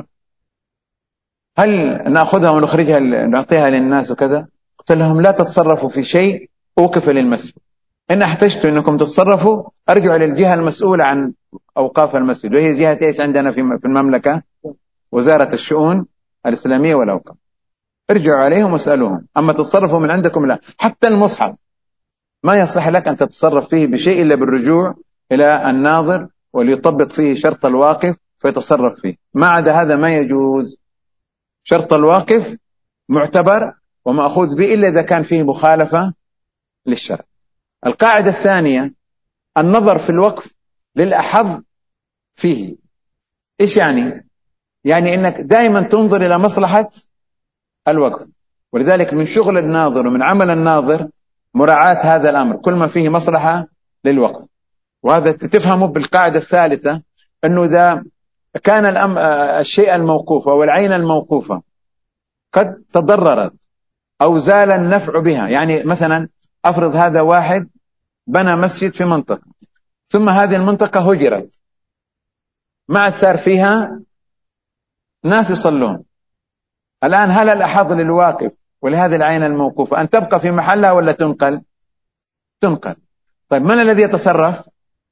هل نأخذها ونخرجها نعطيها للناس وكذا؟ قلت لهم لا تتصرفوا في شيء أوقف للمسجد، إن احتجتوا أنكم تتصرفوا أرجعوا للجهة المسؤولة عن أوقاف المسجد، وهي جهة إيش عندنا في المملكة؟ وزارة الشؤون الإسلامية والأوقاف. ارجعوا عليهم واسألوهم، أما تتصرفوا من عندكم لا. حتى المصحف ما يصح لك أن تتصرف فيه بشيء إلا بالرجوع إلى الناظر وليطبق فيه شرط الواقف فيتصرف فيه، ما عدا هذا ما يجوز. شرط الواقف معتبر ومأخوذ به إلا إذا كان فيه مخالفة للشرع. القاعدة الثانية النظر في الوقف للأحظ فيه. إيش يعني؟ يعني إنك دائما تنظر إلى مصلحة الوقف، ولذلك من شغل الناظر ومن عمل الناظر مراعاة هذا الأمر، كل ما فيه مصلحة للوقف. وهذا تفهمه بالقاعدة الثالثة، أنه إذا كان الأم... الشيء الموقوف أو العين الموقوفة قد تضررت أو زال النفع بها، يعني مثلا أفرض هذا واحد بنى مسجد في منطقة ثم هذه المنطقة هجرت، ما عاد صار فيها ناس يصلون، الآن هل الأحظ للواقف ولهذه العين الموقوفة أن تبقى في محلها ولا تنقل؟ تنقل. طيب من الذي يتصرف؟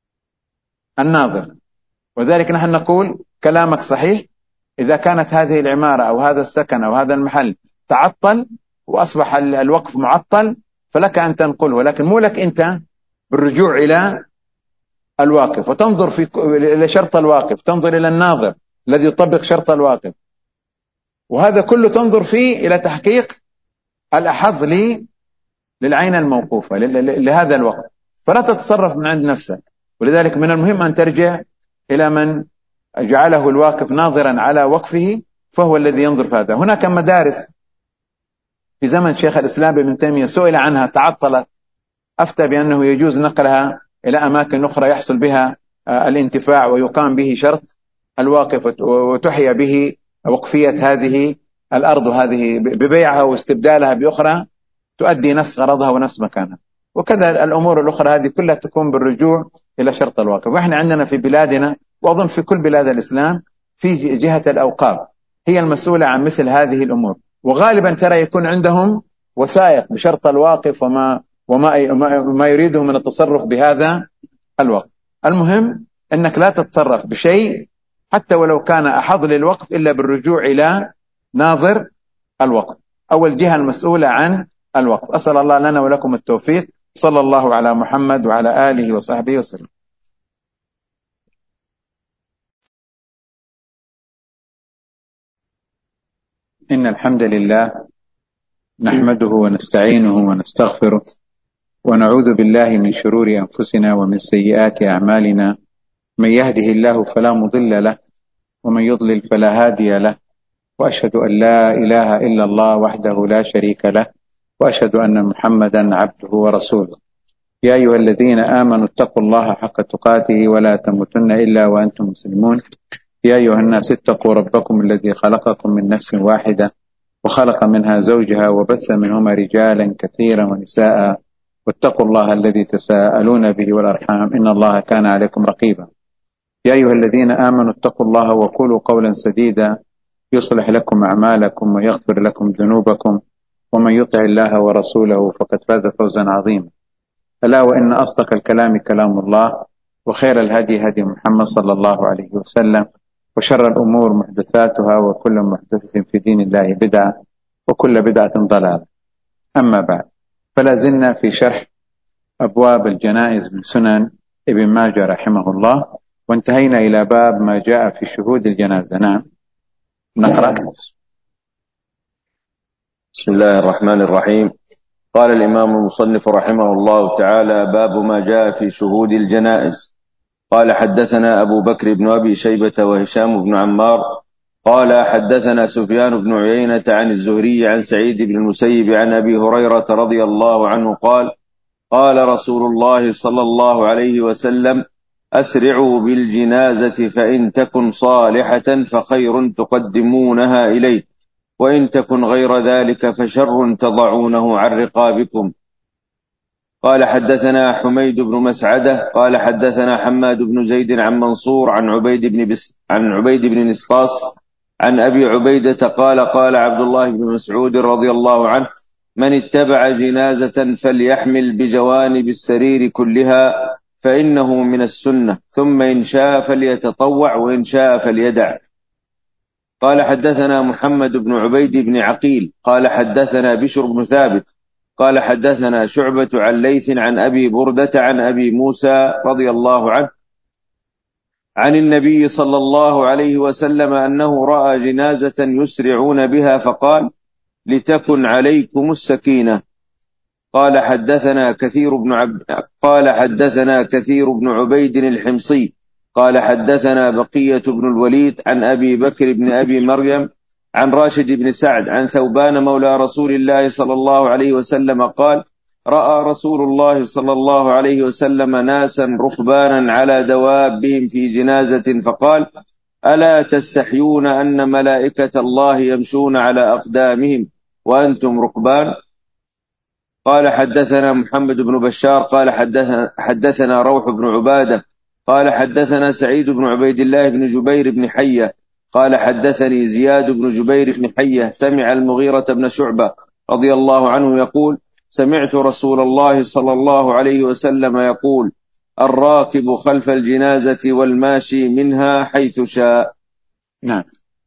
الناظر. وذلك نحن نقول كلامك صحيح، إذا كانت هذه العمارة أو هذا السكن أو هذا المحل تعطل وأصبح الوقف معطل فلك أن تنقله، ولكن مو لك أنت بالرجوع إلى الواقف وتنظر في إلى شرط الواقف، تنظر إلى الناظر الذي يطبق شرط الواقف، وهذا كله تنظر فيه إلى تحقيق الأحظ لي للعين الموقوفة لهذا الوقف، فلا تتصرف من عند نفسك. ولذلك من المهم أن ترجع إلى من جعله الواقف ناظرا على وقفه فهو الذي ينظر في هذا. هناك مدارس في زمن شيخ الإسلام ابن تيمية سئل عنها تعطلت، أفتى بأنه يجوز نقلها إلى أماكن أخرى يحصل بها الانتفاع ويقام به شرط الواقف وتحيا به وقفية هذه الأرض وهذه ببيعها واستبدالها بأخرى تؤدي نفس غرضها ونفس مكانها. وكذا الأمور الأخرى هذه كلها تكون بالرجوع إلى شرط الواقف. وإحنا عندنا في بلادنا وأظن في كل بلاد الإسلام في جهة الأوقاف هي المسؤولة عن مثل هذه الأمور، وغالبا ترى يكون عندهم وثائق بشرط الواقف وما وما ما يريده من التصرف بهذا الوقف. المهم أنك لا تتصرف بشيء حتى ولو كان أحظ للوقف إلا بالرجوع إلى ناظر الوقف أو الجهة المسؤولة عن الوقف. أسأل الله لنا ولكم التوفيق. صلى الله على محمد وعلى آله وصحبه وسلم. إن الحمد لله نحمده ونستعينه ونستغفره ونعوذ بالله من شرور أنفسنا ومن سيئات أعمالنا. من يهده الله فلا مضل له ومن يضلل فلا هادي له، وأشهد أن لا إله إلا الله وحده لا شريك له، وأشهد أن محمدا عبده ورسوله. يا أيها الذين آمنوا اتقوا الله حق تقاته ولا تموتن إلا وأنتم مسلمون. يا أيها الناس اتقوا ربكم الذي خلقكم من نفس واحدة وخلق منها زوجها وبث منهما رجالا كثيرا ونساء، واتقوا الله الذي تساءلون به والأرحام إن الله كان عليكم رقيبا. يا أيها الذين آمنوا اتقوا الله وقولوا قولا سديدا يصلح لكم أعمالكم ويغفر لكم ذنوبكم، ومن يطع الله ورسوله فقد فاز فوزا عظيما. ألا وإن أصدق الكلام كلام الله، وخير الهدي هدي محمد صلى الله عليه وسلم، وشر الأمور محدثاتها، وكل محدثة في دين الله بدعة، وكل بدعة ضلالة. أما بعد، فلا زلنا في شرح أبواب الجنائز من سنن ابن ماجه رحمه الله، وانتهينا إلى باب ما جاء في شهود الجنازة. نعم، نقرأ. بسم الله الرحمن الرحيم. قال الإمام المصنف رحمه الله تعالى: باب ما جاء في شهود الجنائز. قال: حدثنا أبو بكر بن أبي شيبة وهشام بن عمار قال: حدثنا سفيان بن عيينة عن الزهري عن سعيد بن المسيب عن أبي هريرة رضي الله عنه قال: قال رسول الله صلى الله عليه وسلم: أسرعوا بالجنازة فإن تكن صالحة فخير تقدمونها إليه، وإن تكن غير ذلك فشر تضعونه عن رقابكم. قال: حدثنا حميد بن مسعدة قال: حدثنا حماد بن زيد عن منصور عن عبيد بن بس عن عبيد بن نسقاس عن أبي عبيدة قال: قال عبد الله بن مسعود رضي الله عنه: من اتبع جنازة فليحمل بجوانب السرير كلها فإنه من السنة، ثم إن شاء فليتطوع وإن شاء فليدع. قال: حدثنا محمد بن عبيد بن عقيل قال: حدثنا بشر بن ثابت قال: حدثنا شعبة عن ليث عن أبي بردة عن أبي موسى رضي الله عنه عن النبي صلى الله عليه وسلم أنه رأى جنازة يسرعون بها فقال: لتكن عليكم السكينة. قال: حدثنا كثير بن عبد قال حدثنا كثير بن عبيد الحمصي قال: حدثنا بقية بن الوليد عن أبي بكر بن أبي مريم عن راشد بن سعد عن ثوبان مولى رسول الله صلى الله عليه وسلم قال: رأى رسول الله صلى الله عليه وسلم ناسا ركبانا على دوابهم في جنازة فقال: ألا تستحيون أن ملائكة الله يمشون على أقدامهم وأنتم ركبان؟ قال: حدثنا محمد بن بشار قال: حدثنا, حدثنا روح بن عبادة قال: حدثنا سعيد بن عبيد الله بن جبير بن حية قال: حدثني زياد بن جبير بن حية سمع المغيرة بن شعبة رضي الله عنه يقول: سمعت رسول الله صلى الله عليه وسلم يقول: الراكب خلف الجنازة والماشي منها حيث شاء. نعم.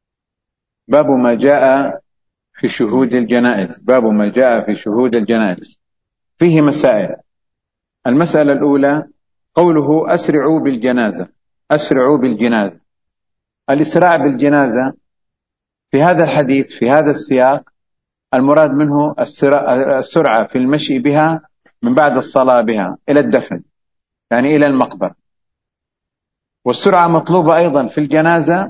باب ما جاء في شهود الجنائز. باب ما جاء في شهود الجنائز فيه مسائل. المسألة الأولى قوله: أسرعوا بالجنازة. أسرعوا بالجنازة. الإسراع بالجنازة في هذا الحديث في هذا السياق المراد منه السرعة في المشي بها من بعد الصلاة بها إلى الدفن، يعني إلى المقبرة. والسرعة مطلوبة أيضا في الجنازة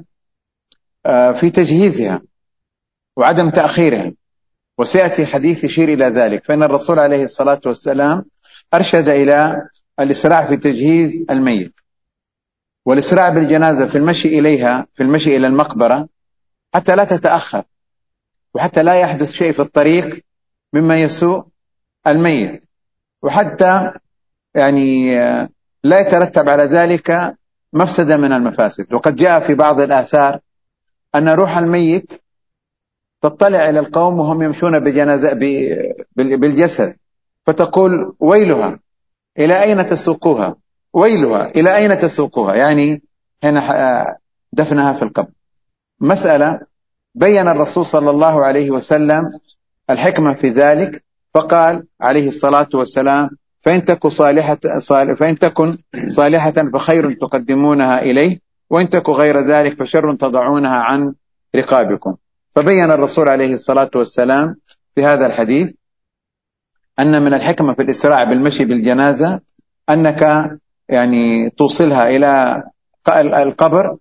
في تجهيزها وعدم تأخيرها، وسيأتي حديث يشير إلى ذلك. فإن الرسول عليه الصلاة والسلام أرشد إلى الإسراع في تجهيز الميت، والإسراع بالجنازة في المشي إليها في المشي إلى المقبرة حتى لا تتأخر، وحتى لا يحدث شيء في الطريق مما يسوء الميت، وحتى يعني لا يترتب على ذلك مفسدة من المفاسد. وقد جاء في بعض الآثار أن روح الميت تطلع إلى القوم وهم يمشون بجنازة بالجسد، فتقول ويلها إلى أين تسوقوها، ويلها إلى أين تسوقوها، يعني هنا دفنها في القبر. مسألة بين الرسول صلى الله عليه وسلم الحكمة في ذلك، فقال عليه الصلاة والسلام: فإن تكن صالحة فإن تكن صالحة فخير تقدمونها إليه، وإن تكن غير ذلك فشر تضعونها عن رقابكم. فبين الرسول عليه الصلاة والسلام في هذا الحديث أن من الحكمة في الإسراع بالمشي بالجنازة أنك يعني توصلها إلى القبر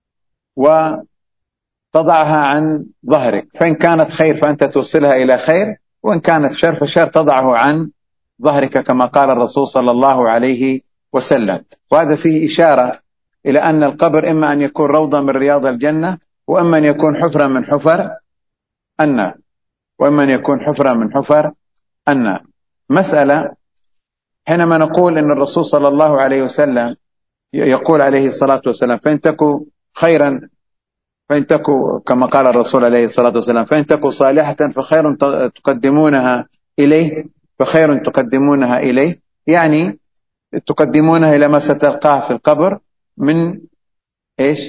وتضعها عن ظهرك، فإن كانت خير فأنت توصلها إلى خير، وإن كانت شر فشر تضعه عن ظهرك، كما قال الرسول صلى الله عليه وسلم. وهذا فيه إشارة إلى أن القبر إما أن يكون روضة من رياض الجنة، وإما أن يكون حفرة من حفر النار، وإما أن يكون حفرة من حفر النار. مسألة حينما نقول أن الرسول صلى الله عليه وسلم يقول عليه الصلاة والسلام: فإن تكوا خيرا فإن تكوا كما قال الرسول عليه الصلاة والسلام فإن تكوا صالحة فخير تقدمونها إليه فخير تقدمونها إليه، يعني تقدمونها إلى ما ستلقاه في القبر من إيش؟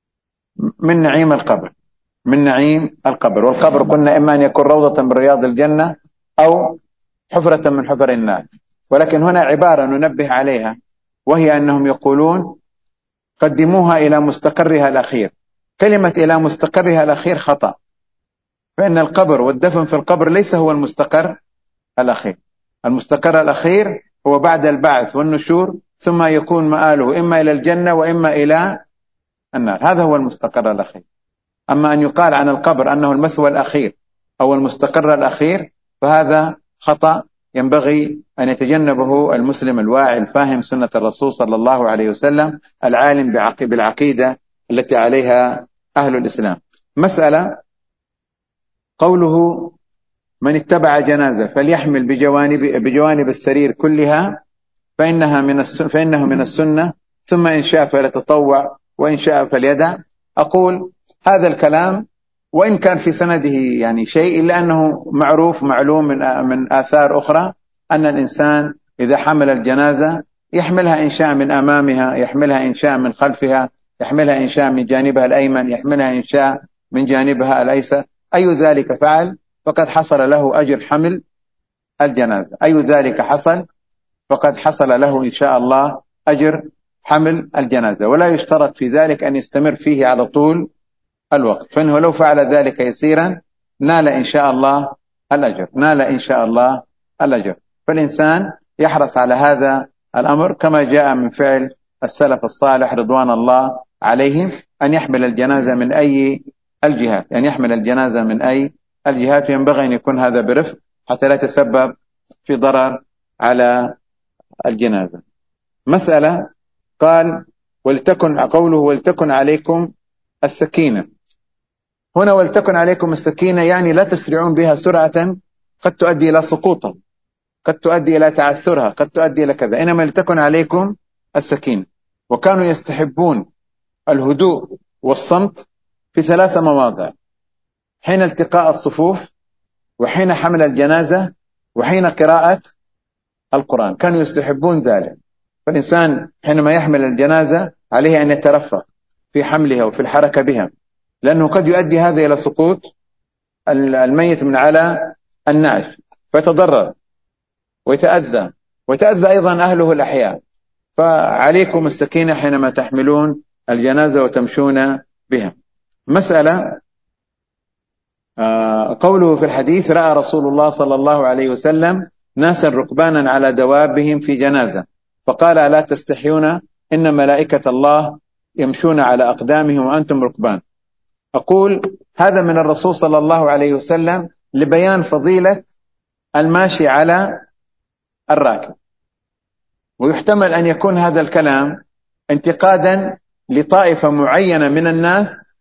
من نعيم القبر، من نعيم القبر. والقبر قلنا إما أن يكون روضة من رياض الجنة أو حفرة من حفر النار. ولكن هنا عبارة ننبه عليها، وهي أنهم يقولون قدموها إلى مستقرها الأخير. كلمة إلى مستقرها الأخير خطأ، فإن القبر والدفن في القبر ليس هو المستقر الأخير. المستقر الأخير هو بعد البعث والنشور، ثم يكون مآله إما إلى الجنة وإما إلى النار، هذا هو المستقر الأخير. أما أن يقال عن القبر أنه المثوى الأخير أو المستقر الأخير فهذا خطأ ينبغي أن يتجنبه المسلم الواعي الفاهم سنة الرسول صلى الله عليه وسلم العالم بالعقيدة التي عليها أهل الإسلام. مسألة قوله: من اتبع جنازة فليحمل بجوانب, بجوانب السرير كلها فإنها من فإنه من السنة، ثم إن شاء فليتطوع وإن شاء فليدع. أقول هذا الكلام وإن كان في سنده يعني شيء، إلا أنه معروف معلوم من من آثار أخرى أن الإنسان إذا حمل الجنازة يحملها إن شاء من أمامها، يحملها إن شاء من خلفها، يحملها إن شاء من جانبها الأيمن، يحملها إن شاء من جانبها الأيسر. أي ذلك فعل فقد حصل له أجر حمل الجنازة، أي ذلك حصل فقد حصل له إن شاء الله أجر حمل الجنازة، ولا يشترط في ذلك أن يستمر فيه على طول الوقت، فإنه لو فعل ذلك يسيرا نال إن شاء الله الأجر، نال إن شاء الله الأجر. فالإنسان يحرص على هذا الأمر كما جاء من فعل السلف الصالح رضوان الله عليهم، أن يحمل الجنازة من أي الجهات، أن يحمل الجنازة من أي الجهات، وينبغي أن يكون هذا برفق حتى لا يتسبب في ضرر على الجنازة. مسألة قال: ولتكن قوله ولتكن عليكم السكينة. هنا ولتكن عليكم السكينة يعني لا تسرعون بها سرعة قد تؤدي إلى سقوطها، قد تؤدي إلى تعثرها، قد تؤدي إلى كذا، إنما لتكن عليكم السكينة. وكانوا يستحبون الهدوء والصمت في ثلاثة مواضع: حين التقاء الصفوف، وحين حمل الجنازة، وحين قراءة القرآن، كانوا يستحبون ذلك. فالإنسان حينما يحمل الجنازة عليه أن يترفق في حملها وفي الحركة بها، لأنه قد يؤدي هذا إلى سقوط الميت من على النعش فيتضرر ويتأذى، ويتأذى أيضا أهله الأحياء. فعليكم السكينة حينما تحملون الجنازة وتمشون بها. مسألة قوله في الحديث: رأى رسول الله صلى الله عليه وسلم ناسا ركبانا على دوابهم في جنازة فقال: ألا تستحيون إن ملائكة الله يمشون على أقدامهم وأنتم ركبان. أقول هذا من الرسول صلى الله عليه وسلم لبيان فضيلة الماشي على الراكب، ويحتمل أن يكون هذا الكلام انتقادا لطائفة معينة من الناس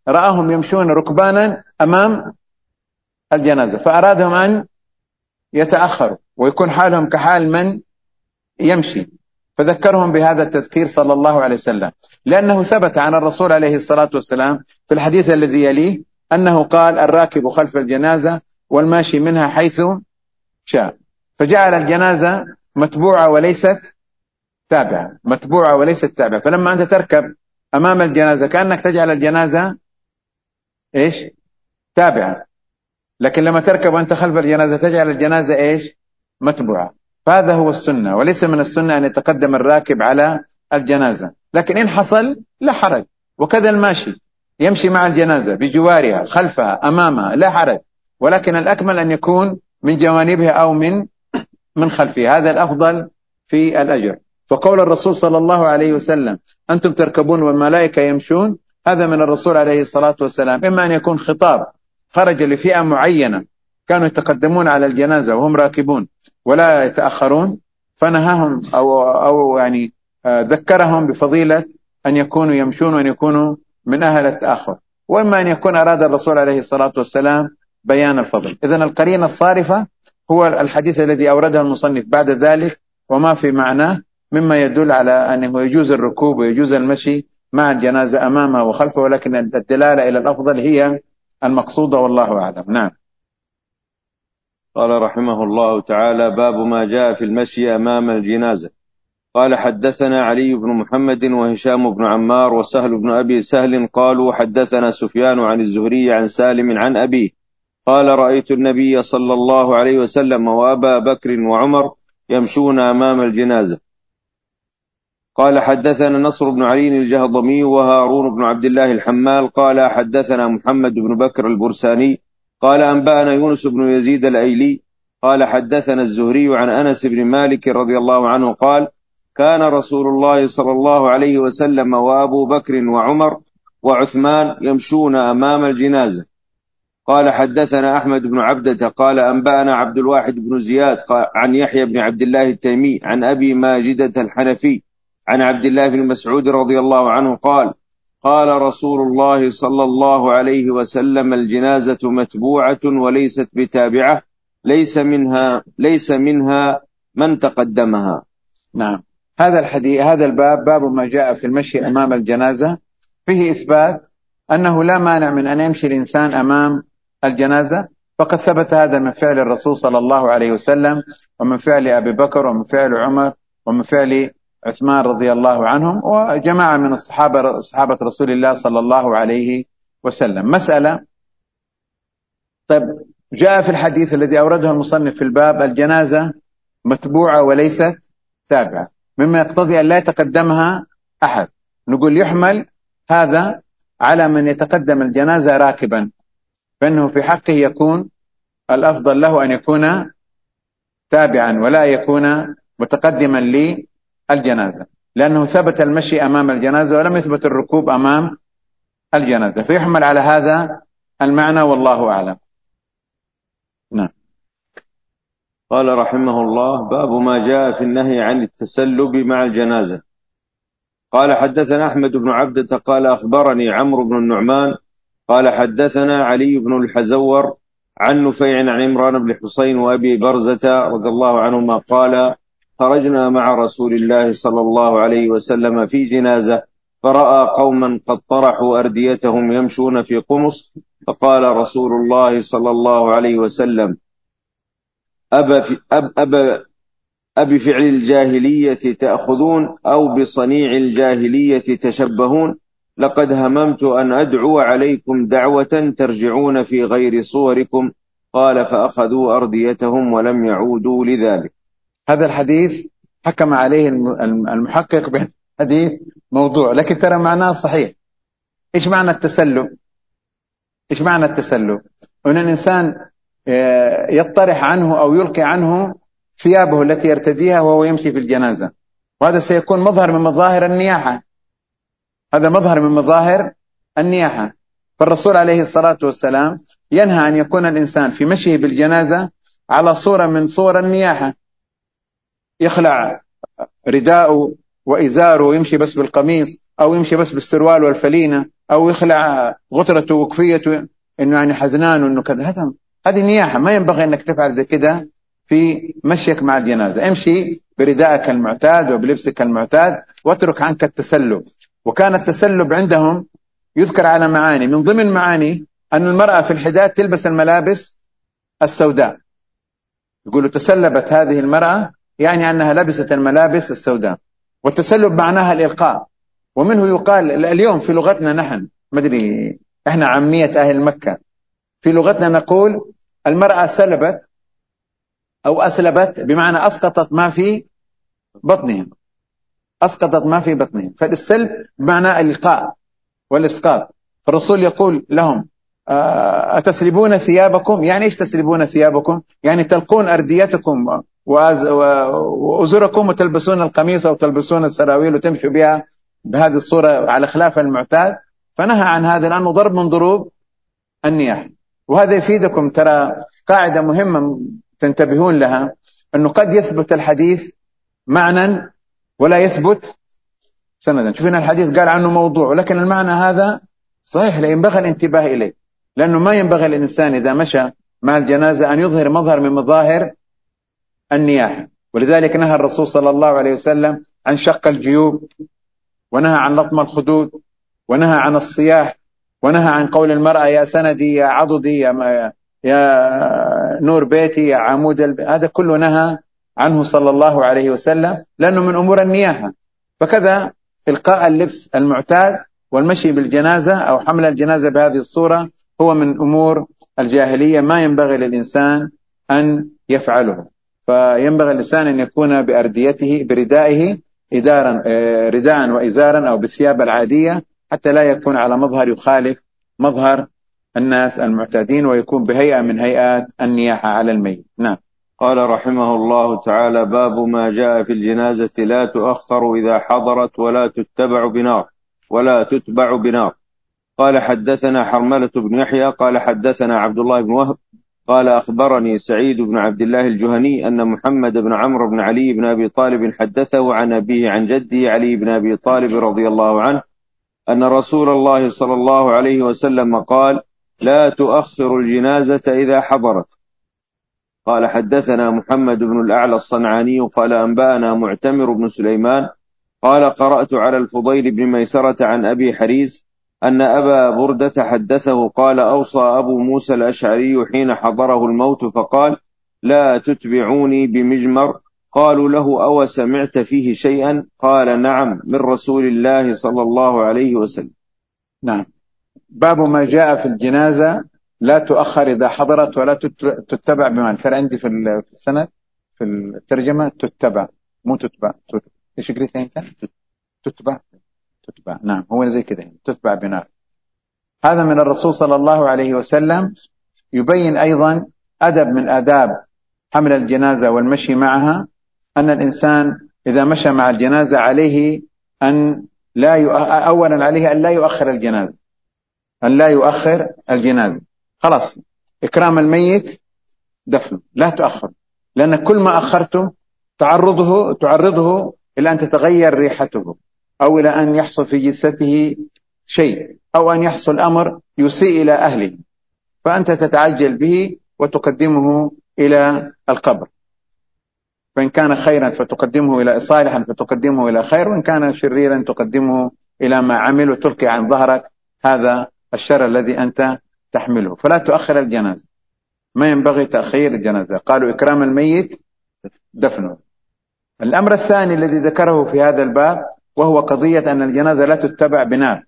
رآهم يمشون ركبانا أمام الجنازة، فأرادهم أن يتأخروا ويكون حالهم كحال من يمشي، فذكرهم بهذا التذكير صلى الله عليه وسلم، لأنه ثبت عن الرسول عليه الصلاة والسلام في الحديث الذي يليه أنه قال: الراكب خلف الجنازة والماشي منها حيث شاء. فجعل الجنازة متبوعة وليست تابعة، متبوعة وليست تابعة. فلما أنت تركب أمام الجنازة كأنك تجعل الجنازة إيش؟ تابعة، لكن لما تركب وأنت خلف الجنازة تجعل الجنازة إيش؟ متبوعة. فهذا هو السنة، وليس من السنة أن يتقدم الراكب على الجنازة، لكن إن حصل لا حرج. وكذا الماشي يمشي مع الجنازة بجوارها، خلفها، أمامها، لا حرج، ولكن الأكمل أن يكون من جوانبها أو من من خلفها، هذا الأفضل في الأجر. فقول الرسول صلى الله عليه وسلم: أنتم تركبون والملائكة يمشون، هذا من الرسول عليه الصلاة والسلام، إما أن يكون خطاب خرج لفئة معينة كانوا يتقدمون على الجنازة وهم راكبون ولا يتأخرون، فنهاهم أو, أو يعني ذكرهم بفضيلة أن يكونوا يمشون وأن يكونوا من أهل التأخر، وإما أن يكون أراد الرسول عليه الصلاة والسلام بيان الفضل. إذن القرينة الصارفة هو الحديث الذي أورده المصنف بعد ذلك وما في معناه مما يدل على أنه يجوز الركوب ويجوز المشي مع الجنازة أمامه وخلفه، ولكن الدلالة إلى الأفضل هي المقصودة، والله أعلم. نعم. قال رحمه الله تعالى: باب ما جاء في المشي أمام الجنازة. قال: حدثنا علي بن محمد وهشام بن عمار وسهل بن أبي سهل قالوا: حدثنا سفيان عن الزهري عن سالم عن أبيه قال: رأيت النبي صلى الله عليه وسلم وأبا بكر وعمر يمشون أمام الجنازة. قال: حدثنا نصر بن علي الجهضمي وهارون بن عبد الله الحمال قال: حدثنا محمد بن بكر البرساني قال: أنبأنا يونس بن يزيد الأيلي قال: حدثنا الزهري عن أنس بن مالك رضي الله عنه قال: كان رسول الله صلى الله عليه وسلم وأبو بكر وعمر وعثمان يمشون أمام الجنازة. قال: حدثنا أحمد بن عبدة قال: أنبأنا عبد الواحد بن زياد عن يحيى بن عبد الله التيمي عن أبي ماجدة الحنفي عن عبد الله بن مسعود رضي الله عنه قال: قال رسول الله صلى الله عليه وسلم: الجنازة متبوعة وليست بتابعة، ليس منها ليس منها من تقدمها. نعم. هذا الحديث هذا الباب باب ما جاء في المشي أمام الجنازة، فيه إثبات أنه لا مانع من أن يمشي الإنسان أمام الجنازة، فقد ثبت هذا من فعل الرسول صلى الله عليه وسلم ومن فعل أبي بكر ومن فعل عمر ومن فعل عثمان رضي الله عنهم وجماعة من الصحابة صحابة رسول الله صلى الله عليه وسلم. مسألة: طيب، جاء في الحديث الذي أورده المصنف في الباب: الجنازة متبوعة وليست تابعة، مما يقتضي أن لا يتقدمها أحد. نقول يحمل هذا على من يتقدم الجنازة راكبا، فإنه في حقه يكون الأفضل له أن يكون تابعا ولا يكون متقدما للجنازة، لأنه ثبت المشي أمام الجنازة ولم يثبت الركوب أمام الجنازة، فيحمل على هذا المعنى، والله أعلم. نعم. قال رحمه الله: باب ما جاء في النهي عن التسلب مع الجنازة. قال: حدثنا أحمد بن عبدة قال: أخبرني عمرو بن النعمان قال: حدثنا علي بن الحزور عن نفيع عن عمران بن حسين وأبي برزة رضي الله عنهما قال: خرجنا مع رسول الله صلى الله عليه وسلم في جنازة، فرأى قوما قد طرحوا أرديتهم يمشون في قمص، فقال رسول الله صلى الله عليه وسلم: أب في أب أب أبفعل الجاهلية تأخذون أو بصنيع الجاهلية تشبهون؟ لقد هممت أن أدعو عليكم دعوة ترجعون في غير صوركم. قال: فأخذوا أرديتهم ولم يعودوا لذلك. هذا الحديث حكم عليه المحقق بحديث موضوع، لكن ترى معناه صحيح. إيش معنى التسلب؟ إيش معنى التسلب؟ أن الإنسان يطرح عنه أو يلقي عنه ثيابه التي يرتديها وهو يمشي في الجنازة، وهذا سيكون مظهر من مظاهر النياحة، هذا مظهر من مظاهر النياحة. فالرسول عليه الصلاة والسلام ينهى أن يكون الإنسان في مشيه بالجنازة على صورة من صور النياحة، يخلع رداءه وإزاره ويمشي بس بالقميص أو يمشي بس بالسروال والفلينة أو يخلع غترته وكفيته إنه يعني حزنان وإنه كذا، هذا هذه نياحة. ما ينبغي أنك تفعل زي كده في مشيك مع الجنازة. امشي بردائك المعتاد وبلبسك المعتاد، واترك عنك التسلب. وكان التسلب عندهم يذكر على معاني، من ضمن المعاني أن المرأة في الحداد تلبس الملابس السوداء. يقولوا تسلبت هذه المرأة، يعني أنها لبست الملابس السوداء. والتسلب معناها الإلقاء. ومنه يقال اليوم في لغتنا نحن، ما أدري إحنا عامية أهل مكة، في لغتنا نقول المرأة سلبت أو أسلبت، بمعنى أسقطت ما في بطنهم، أسقطت ما في بطنهم. فالسلب بمعنى الإلقاء والإسقاط. فالرسول يقول لهم أتسلبون ثيابكم؟ يعني إيش تسلبون ثيابكم؟ يعني تلقون أرديتكم وأزركم وتلبسون القميص أو تلبسون السراويل وتمشوا بها بهذه الصورة على خلاف المعتاد. فنهى عن هذا لأنه ضرب من ضروب النياح. وهذا يفيدكم، ترى قاعدة مهمة تنتبهون لها، أنه قد يثبت الحديث معنى ولا يثبت سندا. شوفنا الحديث قال عنه موضوع، ولكن المعنى هذا صحيح، لا ينبغي الانتباه إليه، لأنه ما ينبغي الإنسان إذا مشى مع الجنازة أن يظهر مظهر من مظاهر النياحة. ولذلك نهى الرسول صلى الله عليه وسلم عن شق الجيوب، ونهى عن لطم الخدود، ونهى عن الصياح، ونهى عن قول المرأة يا سندي يا عضدي يا, يا نور بيتي يا عمود البيت. هذا كله نهى عنه صلى الله عليه وسلم، لأنه من أمور النياحة. فكذا إلقاء اللبس المعتاد والمشي بالجنازة أو حمل الجنازة بهذه الصورة هو من أمور الجاهلية، ما ينبغي للإنسان أن يفعله. فينبغي الإنسان أن يكون بأرديته بردائه إدارا رداء وإزارا أو بالثياب العادية، حتى لا يكون على مظهر يخالف مظهر الناس المعتادين، ويكون بهيئة من هيئات النياحة على الميت. نعم. قال رحمه الله تعالى: باب ما جاء في الجنازة لا تؤخر إذا حضرت ولا تتبع بنار ولا تتبع بنار. قال حدثنا حرملة بن يحيى قال حدثنا عبد الله بن وهب قال أخبرني سعيد بن عبد الله الجهني أن محمد بن عمرو بن علي بن أبي طالب حدثه عن أبيه عن جده علي بن أبي طالب رضي الله عنه أن رسول الله صلى الله عليه وسلم قال: لا تؤخر الجنازة إذا حضرت. قال حدثنا محمد بن الأعلى الصنعاني قال أنبأنا معتمر بن سليمان قال قرأت على الفضيل بن ميسرة عن أبي حريز أن أبا بردة حدثه قال: أوصى أبو موسى الأشعري حين حضره الموت فقال: لا تتبعوني بمجمر. قالوا له: أو سمعت فيه شيئا؟ قال: نعم، من رسول الله صلى الله عليه وسلم. نعم. باب ما جاء في الجنازة لا تؤخر إذا حضرت ولا تتبع بمعنى. ترى عندي في السند في الترجمة تتبع مو تتبع. ايش قريت انت؟ تتبع تتبع. نعم، هو زي كده، تتبع بنار. هذا من الرسول صلى الله عليه وسلم، يبين أيضا أدب من آداب حمل الجنازة والمشي معها، أن الإنسان إذا مشى مع الجنازة عليه أن لا ي... أولا عليه أن لا يؤخر الجنازة، أن لا يؤخر الجنازة. خلاص، إكرام الميت دفنه، لا تؤخر، لأن كل ما أخرته تعرضه تعرضه إلى أن تتغير ريحته، أو إلى أن يحصل في جثته شيء، أو أن يحصل أمر يسيء إلى أهله، فأنت تتعجل به وتقدمه إلى القبر. فإن كان خيرا فتقدمه إلى صالحا فتقدمه إلى خير، وإن كان شريرا تقدمه إلى ما عمل وتلقي عن ظهرك هذا الشر الذي أنت تحمله. فلا تؤخر الجنازة، ما ينبغي تأخير الجنازة. قالوا إكرام الميت دفنه. الأمر الثاني الذي ذكره في هذا الباب وهو قضية أن الجنازة لا تتبع بنار،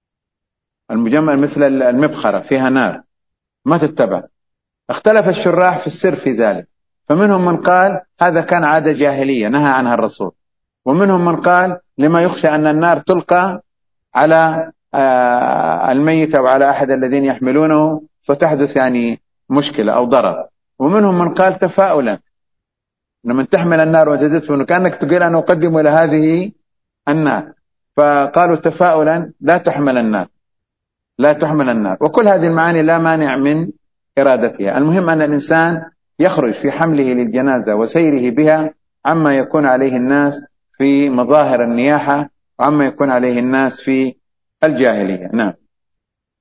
المجمع مثل المبخرة فيها نار ما تتبع. اختلف الشراح في السر في ذلك، فمنهم من قال هذا كان عادة جاهلية نهى عنها الرسول، ومنهم من قال لما يخشى أن النار تلقى على الميت أو على أحد الذين يحملونه فتحدث يعني مشكلة أو ضرر، ومنهم من قال تفاؤلا لما تحمل النار وتدفن كأنك تقول أنا أقدم إلى هذه النار، فقالوا تفاؤلا لا تحمل النار لا تحمل النار. وكل هذه المعاني لا مانع من إرادتها. المهم أن الإنسان يخرج في حمله للجنازة وسيره بها عما يكون عليه الناس في مظاهر النياحة وعما يكون عليه الناس في الجاهلية. نعم.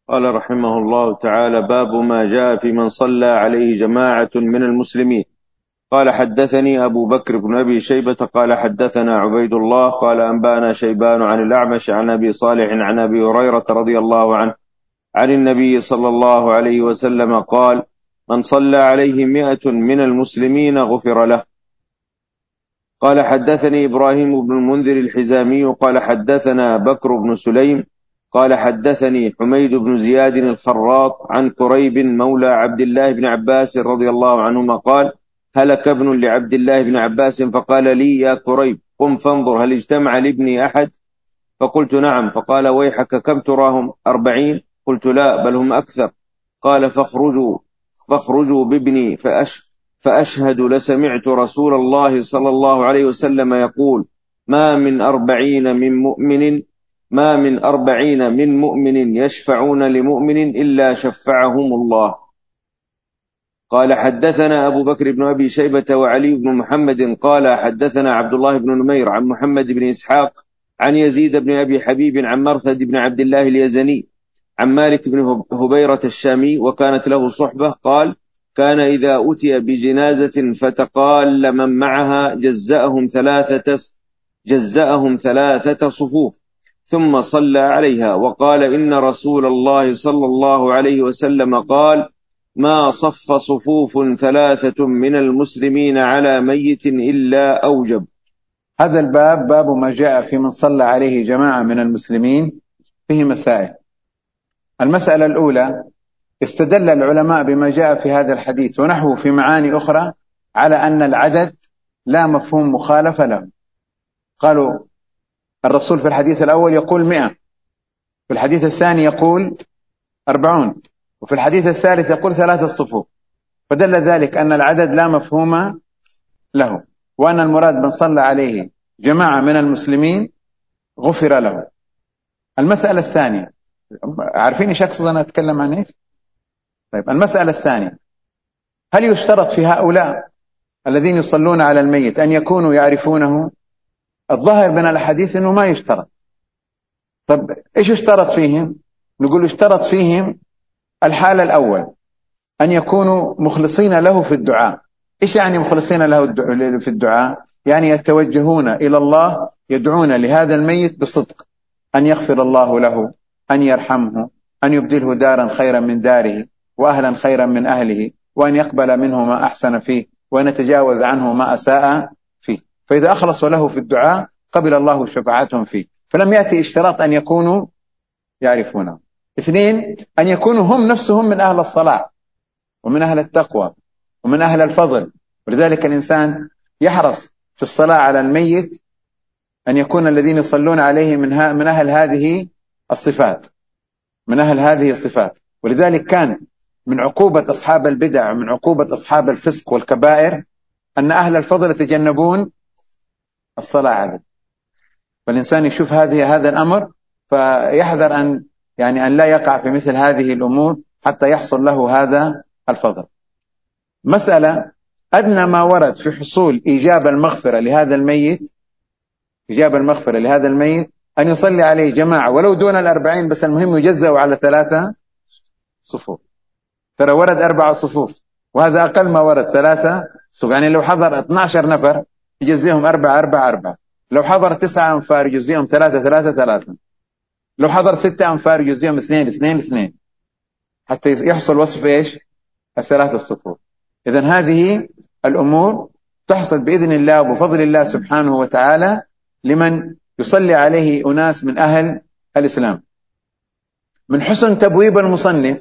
قال رحمه الله تعالى: باب ما جاء في من صلى عليه جماعة من المسلمين. قال: حدثني أبو بكر بن أبي شيبة قال حدثنا عبيد الله قال أنبانا شيبان عن الأعمش عن أبي صالح عن أبي هريرة رضي الله عنه عن النبي صلى الله عليه وسلم قال: من صلى عليه مئة من المسلمين غفر له. قال: حدثني إبراهيم بن المنذر الحزامي قال حدثنا بكر بن سليم قال حدثني حميد بن زياد الخراط عن كريب مولى عبد الله بن عباس رضي الله عنهما قال: هلك ابن لعبد الله بن عباس فقال لي: يا كريب قم فانظر هل اجتمع لابني أحد؟ فقلت: نعم. فقال: ويحك كم تراهم؟ أربعين؟ قلت: لا بل هم أكثر. قال: فاخرجوا فاخرجوا بابني فأش فأشهد لسمعت رسول الله صلى الله عليه وسلم يقول: ما من أربعين من مؤمن ما من أربعين من مؤمن يشفعون لمؤمن إلا شفعهم الله. قال: حدثنا أبو بكر بن أبي شيبة وعلي بن محمد قال حدثنا عبد الله بن نمير عن محمد بن إسحاق عن يزيد بن أبي حبيب عن مرثد بن عبد الله اليزني عن مالك بن هبيرة الشامي وكانت له صحبة قال: كان إذا أتي بجنازة فتقال من معها جزأهم ثلاثة جزأهم ثلاثة صفوف ثم صلى عليها، وقال: إن رسول الله صلى الله عليه وسلم قال: ما صف صفوف ثلاثة من المسلمين على ميت إلا أوجب. هذا الباب باب ما جاء في من صلى عليه جماعة من المسلمين. فيه مسائل. المسألة الأولى: استدل العلماء بما جاء في هذا الحديث ونحوه في معاني أخرى على أن العدد لا مفهوم مخالفة له. قالوا الرسول في الحديث الأول يقول مئة، في الحديث الثاني يقول أربعون، وفي الحديث الثالث يقول ثلاثة صفوف، فدل ذلك أن العدد لا مفهوم له، وأن المراد من صلى عليه جماعة من المسلمين غفر له. المسألة الثانية، عارفين ايش اقصد انا اتكلم عن ايش؟ طيب، المسألة الثانية: هل يشترط في هؤلاء الذين يصلون على الميت أن يكونوا يعرفونه؟ الظاهر من الحديث أنه ما يشترط. طب إيش يشترط فيهم؟ نقول يشترط فيهم الحالة الأول أن يكونوا مخلصين له في الدعاء. إيش يعني مخلصين له في الدعاء؟ يعني يتوجهون إلى الله، يدعون لهذا الميت بصدق، أن يغفر الله له، أن يرحمه، أن يبدله دارا خيرا من داره وأهلا خيرا من أهله، وأن يقبل منه ما أحسن فيه وأن يتجاوز عنه ما أساء فيه. فإذا أخلصوا له في الدعاء قبل الله شفاعتهم فيه. فلم يأتي اشتراط أن يكونوا يعرفونه. اثنين: أن يكونوا هم نفسهم من أهل الصلاة ومن أهل التقوى ومن أهل الفضل. ولذلك الإنسان يحرص في الصلاة على الميت أن يكون الذين يصلون عليه من, من أهل هذه الصفات من أهل هذه الصفات. ولذلك كان من عقوبة أصحاب البدع ومن عقوبة أصحاب الفسق والكبائر أن أهل الفضل يتجنبون الصلاة عليه. فالإنسان يشوف هذه هذا الأمر فيحذر أن يعني أن لا يقع في مثل هذه الأمور حتى يحصل له هذا الفضل. مسألة: أدنى ما ورد في حصول إيجاب المغفرة لهذا الميت إيجاب المغفرة لهذا الميت أن يصلي عليه جماعة ولو دون الأربعين، بس المهم يجزأوا على ثلاثة صفوف. ترى ورد أربعة صفوف وهذا أقل ما ورد ثلاثة صفوف. يعني لو حضر اثني عشر نفر يجزيهم أربعة أربعة أربعة، لو حضر تسعة أنفار يجزيهم ثلاثة ثلاثة ثلاثة، لو حضر ستة أنفار يجزيهم اثنين اثنين اثنين، حتى يحصل وصف إيش؟ الثلاثة الصفوف. إذن هذه الأمور تحصل بإذن الله وبفضل الله سبحانه وتعالى لمن يصلي عليه أناس من أهل الإسلام. من حسن تبويب المصنف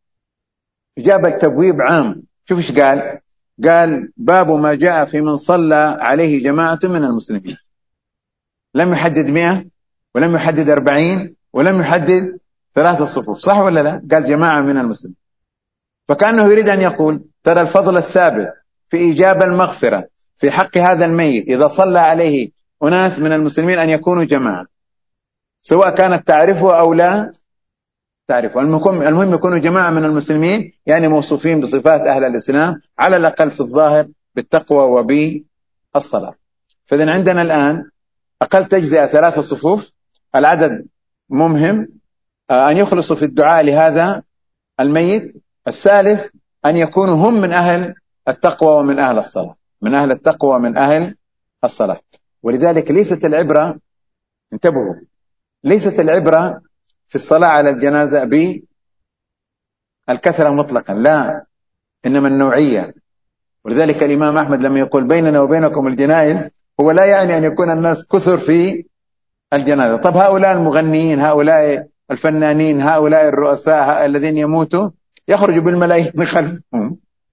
جاب التبويب عام. شوف ايش قال؟ قال: باب ما جاء في من صلى عليه جماعة من المسلمين. لم يحدد مئة ولم يحدد أربعين ولم يحدد ثلاثة صفوف، صح ولا لا؟ قال جماعة من المسلمين. فكأنه يريد أن يقول ترى الفضل الثابت في إيجاب المغفرة في حق هذا الميت إذا صلى عليه أناس من المسلمين أن يكونوا جماعة، سواء كانت تعرفه أو لا تعرفه. المهم يكونوا جماعة من المسلمين، يعني موصوفين بصفات أهل الإسلام على الأقل في الظاهر بالتقوى وبالصلاة. فإذن عندنا الآن أقل تجزئة ثلاثة صفوف. العدد مهم أن يخلصوا في الدعاء لهذا الميت. الثالث أن يكونوا هم من أهل التقوى ومن أهل الصلاة، من أهل التقوى ومن أهل الصلاة. ولذلك ليست العبرة، انتبهوا، ليست العبرة في الصلاة على الجنازة بالكثرة مطلقا، لا، إنما النوعية. ولذلك الإمام أحمد لما يقول بيننا وبينكم الجنائز، هو لا يعني أن يكون الناس كثر في الجنازة. طب هؤلاء المغنيين، هؤلاء الفنانين، هؤلاء الرؤساء الذين يموتوا يخرجوا بالملايين خلفهم،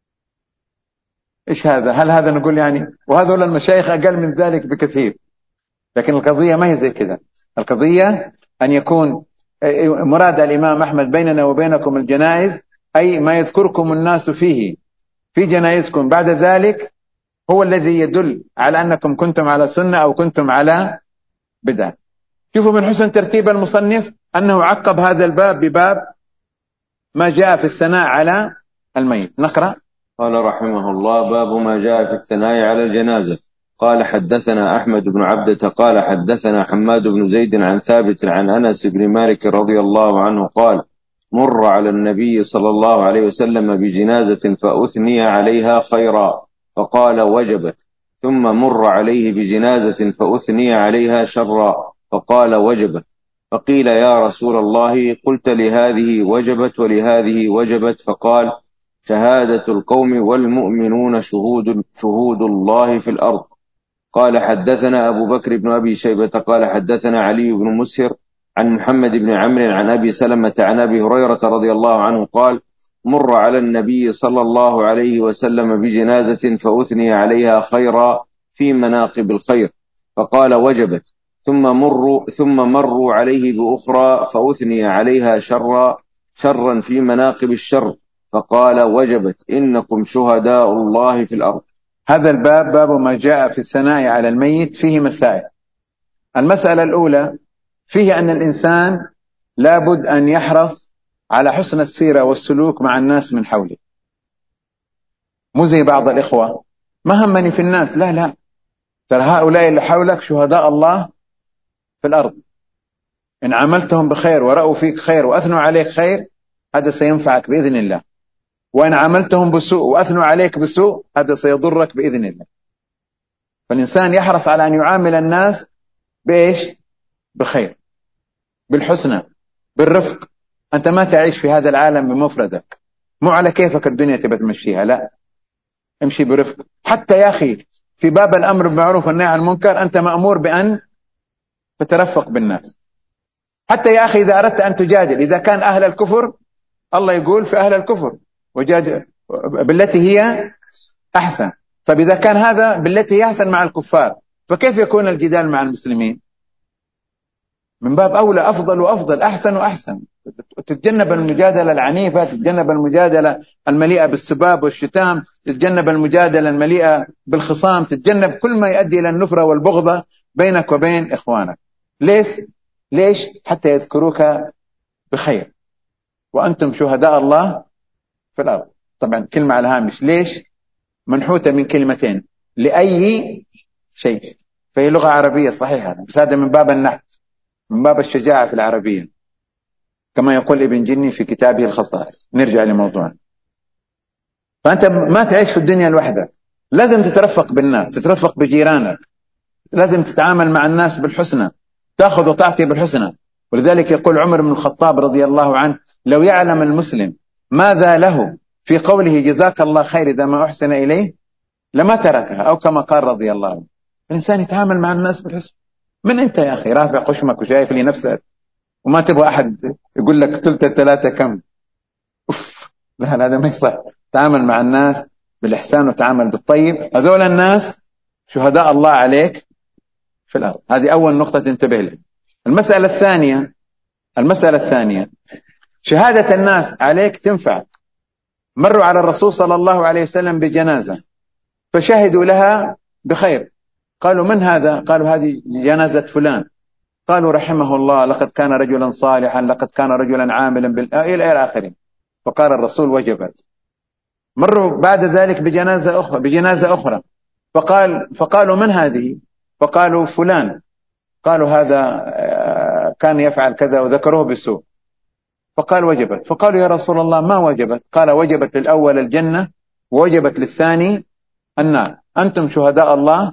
إيش هذا؟ هل هذا نقول يعني؟ وهذول المشايخ أقل من ذلك بكثير. لكن القضية ما هي زي كذا. القضية أن يكون مراد الإمام أحمد بيننا وبينكم الجنائز، أي ما يذكركم الناس فيه في جنائزكم بعد ذلك هو الذي يدل على أنكم كنتم على سنة أو كنتم على بدعة. شوفوا من حسن ترتيب المصنف أنه عقب هذا الباب بباب ما جاء في الثناء على الميت. نقرأ. قال رحمه الله: باب ما جاء في الثناء على الجنازة. قال حدثنا أحمد بن عبدة قال حدثنا حماد بن زيد عن ثابت عن أنس بن مالك رضي الله عنه قال: مر على النبي صلى الله عليه وسلم بجنازة فأثني عليها خيرا فقال: وجبت. ثم مر عليه بجنازة فأثني عليها شرا فقال: وجبت. فقيل: يا رسول الله، قلت لهذه وجبت ولهذه وجبت؟ فقال: شهادة القوم والمؤمنون شهود, شهود الله في الأرض. قال حدثنا أبو بكر بن أبي شيبة قال حدثنا علي بن مسهر عن محمد بن عمرو عن أبي سلمة عن أبي هريرة رضي الله عنه قال: مر على النبي صلى الله عليه وسلم بجنازة فأثني عليها خيرا في مناقب الخير فقال: وجبت. ثم مروا, ثم مروا عليه بأخرى فأثني عليها شرا شرا في مناقب الشر فقال: وجبت. إنكم شهداء الله في الأرض. هذا الباب باب ما جاء في الثناء على الميت، فيه مسائل. المسألة الأولى فيه أن الإنسان لابد أن يحرص على حسن السيرة والسلوك مع الناس من حوله، مو زي بعض الإخوة ما همني في الناس، لا لا، ترى هؤلاء اللي حولك شهداء الله في الأرض. إن عملتهم بخير ورأوا فيك خير وأثنوا عليك خير هذا سينفعك بإذن الله، وإن عملتهم بسوء وأثنوا عليك بسوء هذا سيضرك بإذن الله. فالإنسان يحرص على أن يعامل الناس بإيش؟ بخير، بالحسنى، بالرفق. أنت ما تعيش في هذا العالم بمفردك، مو على كيفك الدنيا تبى تمشيها، لا، امشي برفق. حتى يا أخي في باب الأمر بالمعروف والنهي عن المنكر أنت مأمور بأن تترفق بالناس. حتى يا أخي إذا أردت أن تجادل، إذا كان أهل الكفر الله يقول في أهل الكفر وجادل بالتي هي أحسن. طب إذا كان هذا بالتي هي أحسن مع الكفار، فكيف يكون الجدال مع المسلمين؟ من باب أولى أفضل وأفضل، أحسن وأحسن. تتجنب المجادلة العنيفة، تتجنب المجادلة المليئة بالسباب والشتام، تتجنب المجادلة المليئة بالخصام، تتجنب كل ما يؤدي إلى النفرة والبغضة بينك وبين إخوانك. ليش؟ ليش؟ حتى يذكروك بخير وأنتم شهداء الله في الأرض. طبعا كلمة على هامش، ليش؟ منحوتة من كلمتين، لأي شيء، فهي لغة عربية صحيحة، بس هذا من باب النحو، من باب الشجاعة في العربية، كما يقول ابن جني في كتابه الخصائص. نرجع لموضوعنا. فأنت ما تعيش في الدنيا لوحدك، لازم تترفق بالناس، تترفق بجيرانك، لازم تتعامل مع الناس بالحسنى، تأخذ وتعطي بالحسنى. ولذلك يقول عمر بن الخطاب رضي الله عنه: لو يعلم المسلم ماذا له في قوله جزاك الله خير إذا ما أحسن إليه لما تركها، أو كما قال رضي الله عنه. الإنسان يتعامل مع الناس بالحسن. من أنت يا أخي رافع خشمك وشايف لي نفسك وما تبغى أحد يقول لك تلت الثلاثة كم؟ أوف، لا هذا ما يصح. تعامل مع الناس بالإحسان وتعامل بالطيب، هذول الناس شهداء الله عليك في الأرض. هذه أول نقطة تنتبه لها. المسألة الثانية المسألة الثانية شهادة الناس عليك تنفعك. مروا على الرسول صلى الله عليه وسلم بجنازة فشهدوا لها بخير، قالوا: من هذا؟ قالوا: هذه جنازة فلان. قالوا: رحمه الله، لقد كان رجلا صالحا، لقد كان رجلا عاملا بال... إلى آخره. فقال الرسول: وجبت. مروا بعد ذلك بجنازة أخرى بجنازة أخرى فقال فقالوا: من هذه؟ فقالوا: فلان. قالوا: هذا كان يفعل كذا وذكروه بسوء. فقال وجبت. فقالوا يا رسول الله ما وجبت؟ قال وجبت للأول الجنة ووجبت للثاني النار، أنتم شهداء الله.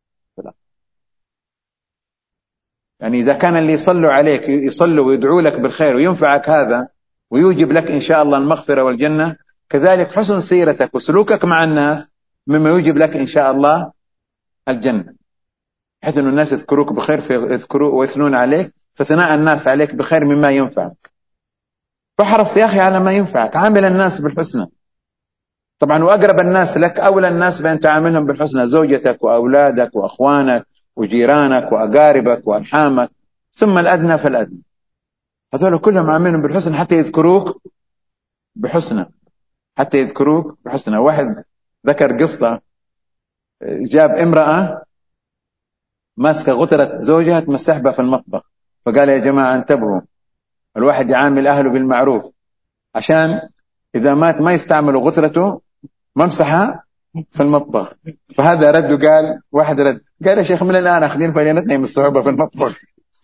يعني إذا كان اللي يصلوا عليك يصلوا ويدعوا لك بالخير وينفعك هذا ويوجب لك إن شاء الله المغفرة والجنة، كذلك حسن سيرتك وسلوكك مع الناس مما يوجب لك إن شاء الله الجنة، حيث أن الناس يذكروك بخير فيذكروا ويثنون عليك، فثناء الناس عليك بخير مما ينفعك. فاحرص يا أخي على ما ينفعك، عامل الناس بالحسنى. طبعا وأقرب الناس لك أولى الناس بأن تعاملهم بالحسنى، زوجتك وأولادك وأخوانك وجيرانك وأقاربك وأرحامك، ثم الأدنى فالأدنى. هذول كلهم عاملهم بالحسنى حتى يذكروك بحسنى، حتى يذكروك بحسنى. واحد ذكر قصة، جاب امرأة ماسكة غترة زوجها تمسح بها في المطبخ، فقال يا جماعة انتبهوا، الواحد يعامل أهله بالمعروف عشان إذا مات ما يستعملوا غترته ممسحة في المطبخ. فهذا رد وقال، واحد رد قال يا شيخ من الآن أخذين فلينتنا من الصعوبة في المطبخ.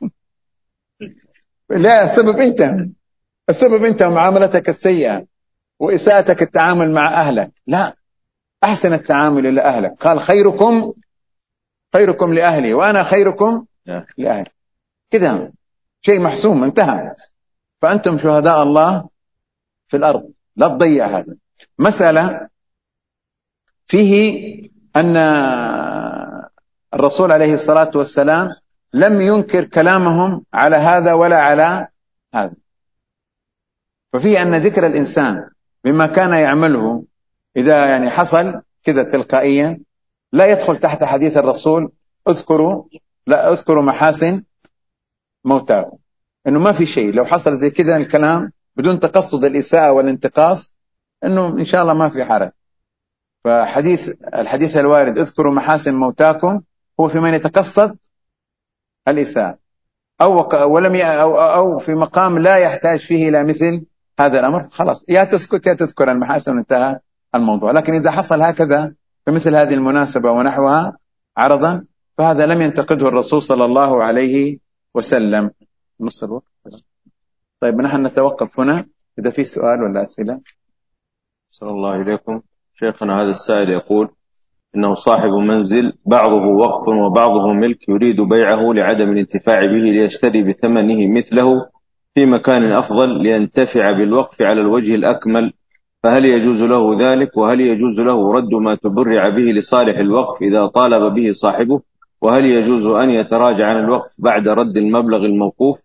لا، السبب أنت، السبب أنت ومعاملتك السيئة وإساءتك التعامل مع أهلك. لا، أحسن التعامل إلى أهلك. قال خيركم خيركم لأهلي وأنا خيركم لأهلي، كذا شيء محسوم انتهى. فأنتم شهداء الله في الأرض، لا تضيع هذا. مسألة فيه أن الرسول عليه الصلاة والسلام لم ينكر كلامهم على هذا ولا على هذا، ففيه أن ذكر الإنسان بما كان يعمله إذا يعني حصل كذا تلقائيا لا يدخل تحت حديث الرسول اذكروا لا اذكروا محاسن موتاكم، انه ما في شيء لو حصل زي كذا الكلام بدون تقصد الإساءة والانتقاص انه ان شاء الله ما في حرج. فحديث الحديث الوارد اذكروا محاسن موتاكم هو في من يتقصد الإساءة أو ولم ي... أو... أو في مقام لا يحتاج فيه إلى مثل هذا الأمر، خلاص يا تسكت يا تذكر المحاسن وانتهى الموضوع. لكن إذا حصل هكذا بمثل هذه المناسبة ونحوها عرضا فهذا لم ينتقده الرسول صلى الله عليه وسلم. نص الوقت. طيب نحن نتوقف هنا، إذا في سؤال ولا أسئلة. صلى الله إليكم. شيخنا هذا السائل يقول إنه صاحب منزل بعضه وقف وبعضه ملك يريد بيعه لعدم الانتفاع به ليشتري بثمنه مثله في مكان أفضل لينتفع بالوقف على الوجه الأكمل، فهل يجوز له ذلك؟ وهل يجوز له رد ما تبرع به لصالح الوقف إذا طالب به صاحبه؟ وهل يجوز أن يتراجع عن الوقف بعد رد المبلغ الموقوف؟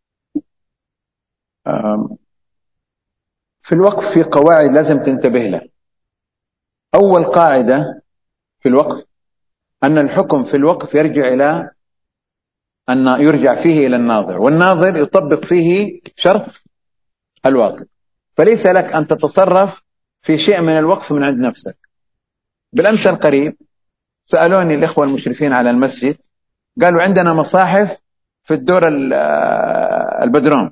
في الوقف في قواعد لازم تنتبه لها. أول قاعدة في الوقف أن الحكم في الوقف يرجع إلى أن يرجع فيه إلى الناظر، والناظر يطبق فيه شرط الواقف، فليس لك أن تتصرف في شيء من الوقف من عند نفسك. بالأمس القريب سألوني الإخوة المشرفين على المسجد، قالوا عندنا مصاحف في الدور البدروم،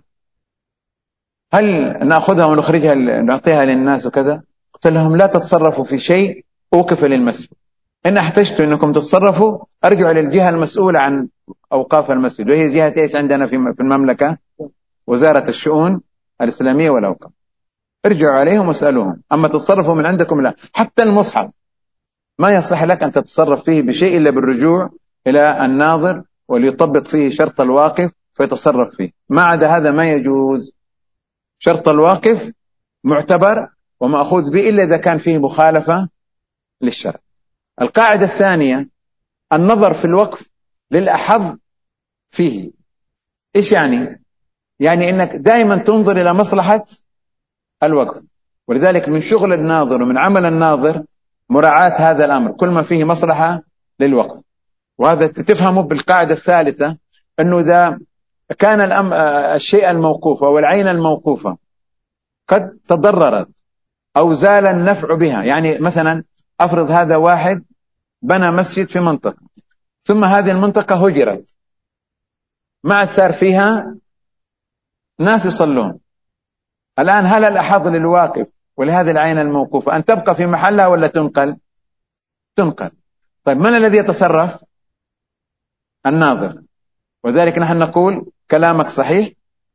هل نأخذها ونخرجها نعطيها للناس وكذا؟ قلت لهم لا تتصرفوا في شيء أوقف للمسجد، إن احتجتوا أنكم تتصرفوا أرجعوا للجهة المسؤولة عن أوقاف المسجد، وهي جهة إيش عندنا في المملكة؟ وزارة الشؤون الإسلامية والأوقاف. ارجعوا عليهم واسألوهم، أما تتصرفوا من عندكم لا. حتى المصحف ما يصح لك أن تتصرف فيه بشيء إلا بالرجوع إلى الناظر وليطبق فيه شرط الواقف فيتصرف فيه، ما عدا هذا ما يجوز. شرط الواقف معتبر ومأخوذ به إلا إذا كان فيه مخالفة للشرع. القاعدة الثانية النظر في الوقف للأحظ فيه. إيش يعني؟ يعني إنك دائما تنظر إلى مصلحة الوقف، ولذلك من شغل الناظر ومن عمل الناظر مراعاة هذا الأمر، كل ما فيه مصلحة للوقف. وهذا تفهمه بالقاعدة الثالثة، أنه إذا كان الأم... الشيء الموقوف أو العين الموقوفة قد تضررت أو زال النفع بها، يعني مثلا أفرض هذا واحد بنى مسجد في منطقة ثم هذه المنطقة هجرت، ما عاد صار فيها ناس يصلون، الآن هل الأحظ للواقف ولهذه العين الموقوفة أن تبقى في محلها ولا تنقل؟ تنقل. طيب من الذي يتصرف؟ الناظر. وذلك نحن نقول كلامك صحيح،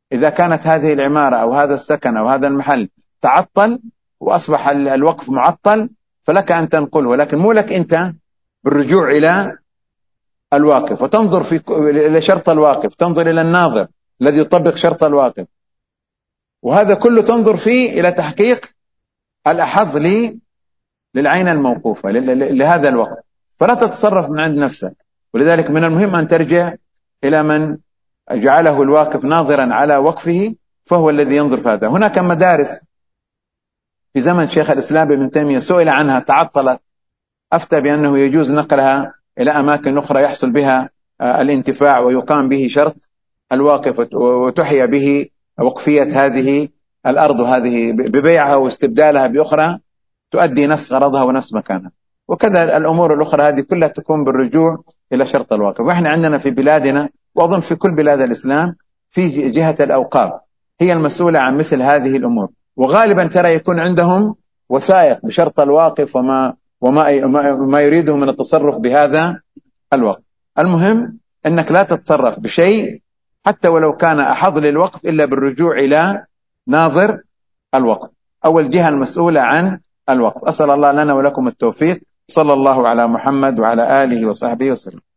إذا كانت هذه العمارة أو هذا السكن أو هذا المحل تعطل وأصبح الوقف معطل فلك أن تنقله، ولكن مو لك أنت بالرجوع إلى الواقف وتنظر في إلى شرط الواقف، تنظر إلى الناظر الذي يطبق شرط الواقف، وهذا كله تنظر فيه إلى تحقيق الأحظ لي للعين الموقوفة لهذا الوقف، فلا تتصرف من عند نفسك. ولذلك من المهم أن ترجع إلى من جعله الواقف ناظرا على وقفه، فهو الذي ينظر في هذا. هناك مدارس في زمن شيخ الإسلام ابن تيمية سئل عنها تعطلت، أفتى بأنه يجوز نقلها إلى أماكن أخرى يحصل بها الانتفاع ويقام به شرط الواقف وتحيا به وقفية هذه الأرض هذه ببيعها واستبدالها بأخرى تؤدي نفس غرضها ونفس مكانها. وكذا الأمور الأخرى هذه كلها تكون بالرجوع إلى شرط الواقف. وإحنا عندنا في بلادنا وأظن في كل بلاد الإسلام في جهة الأوقاف هي المسؤولة عن مثل هذه الأمور، وغالبا ترى يكون عندهم وثائق بشرط الواقف وما وما ما يريده من التصرف بهذا الوقف. المهم أنك لا تتصرف بشيء حتى ولو كان أحظ للوقف إلا بالرجوع إلى ناظر الوقف أو الجهة المسؤولة عن الوقف. أسأل الله لنا ولكم التوفيق. صلى الله على محمد وعلى آله وصحبه وسلم.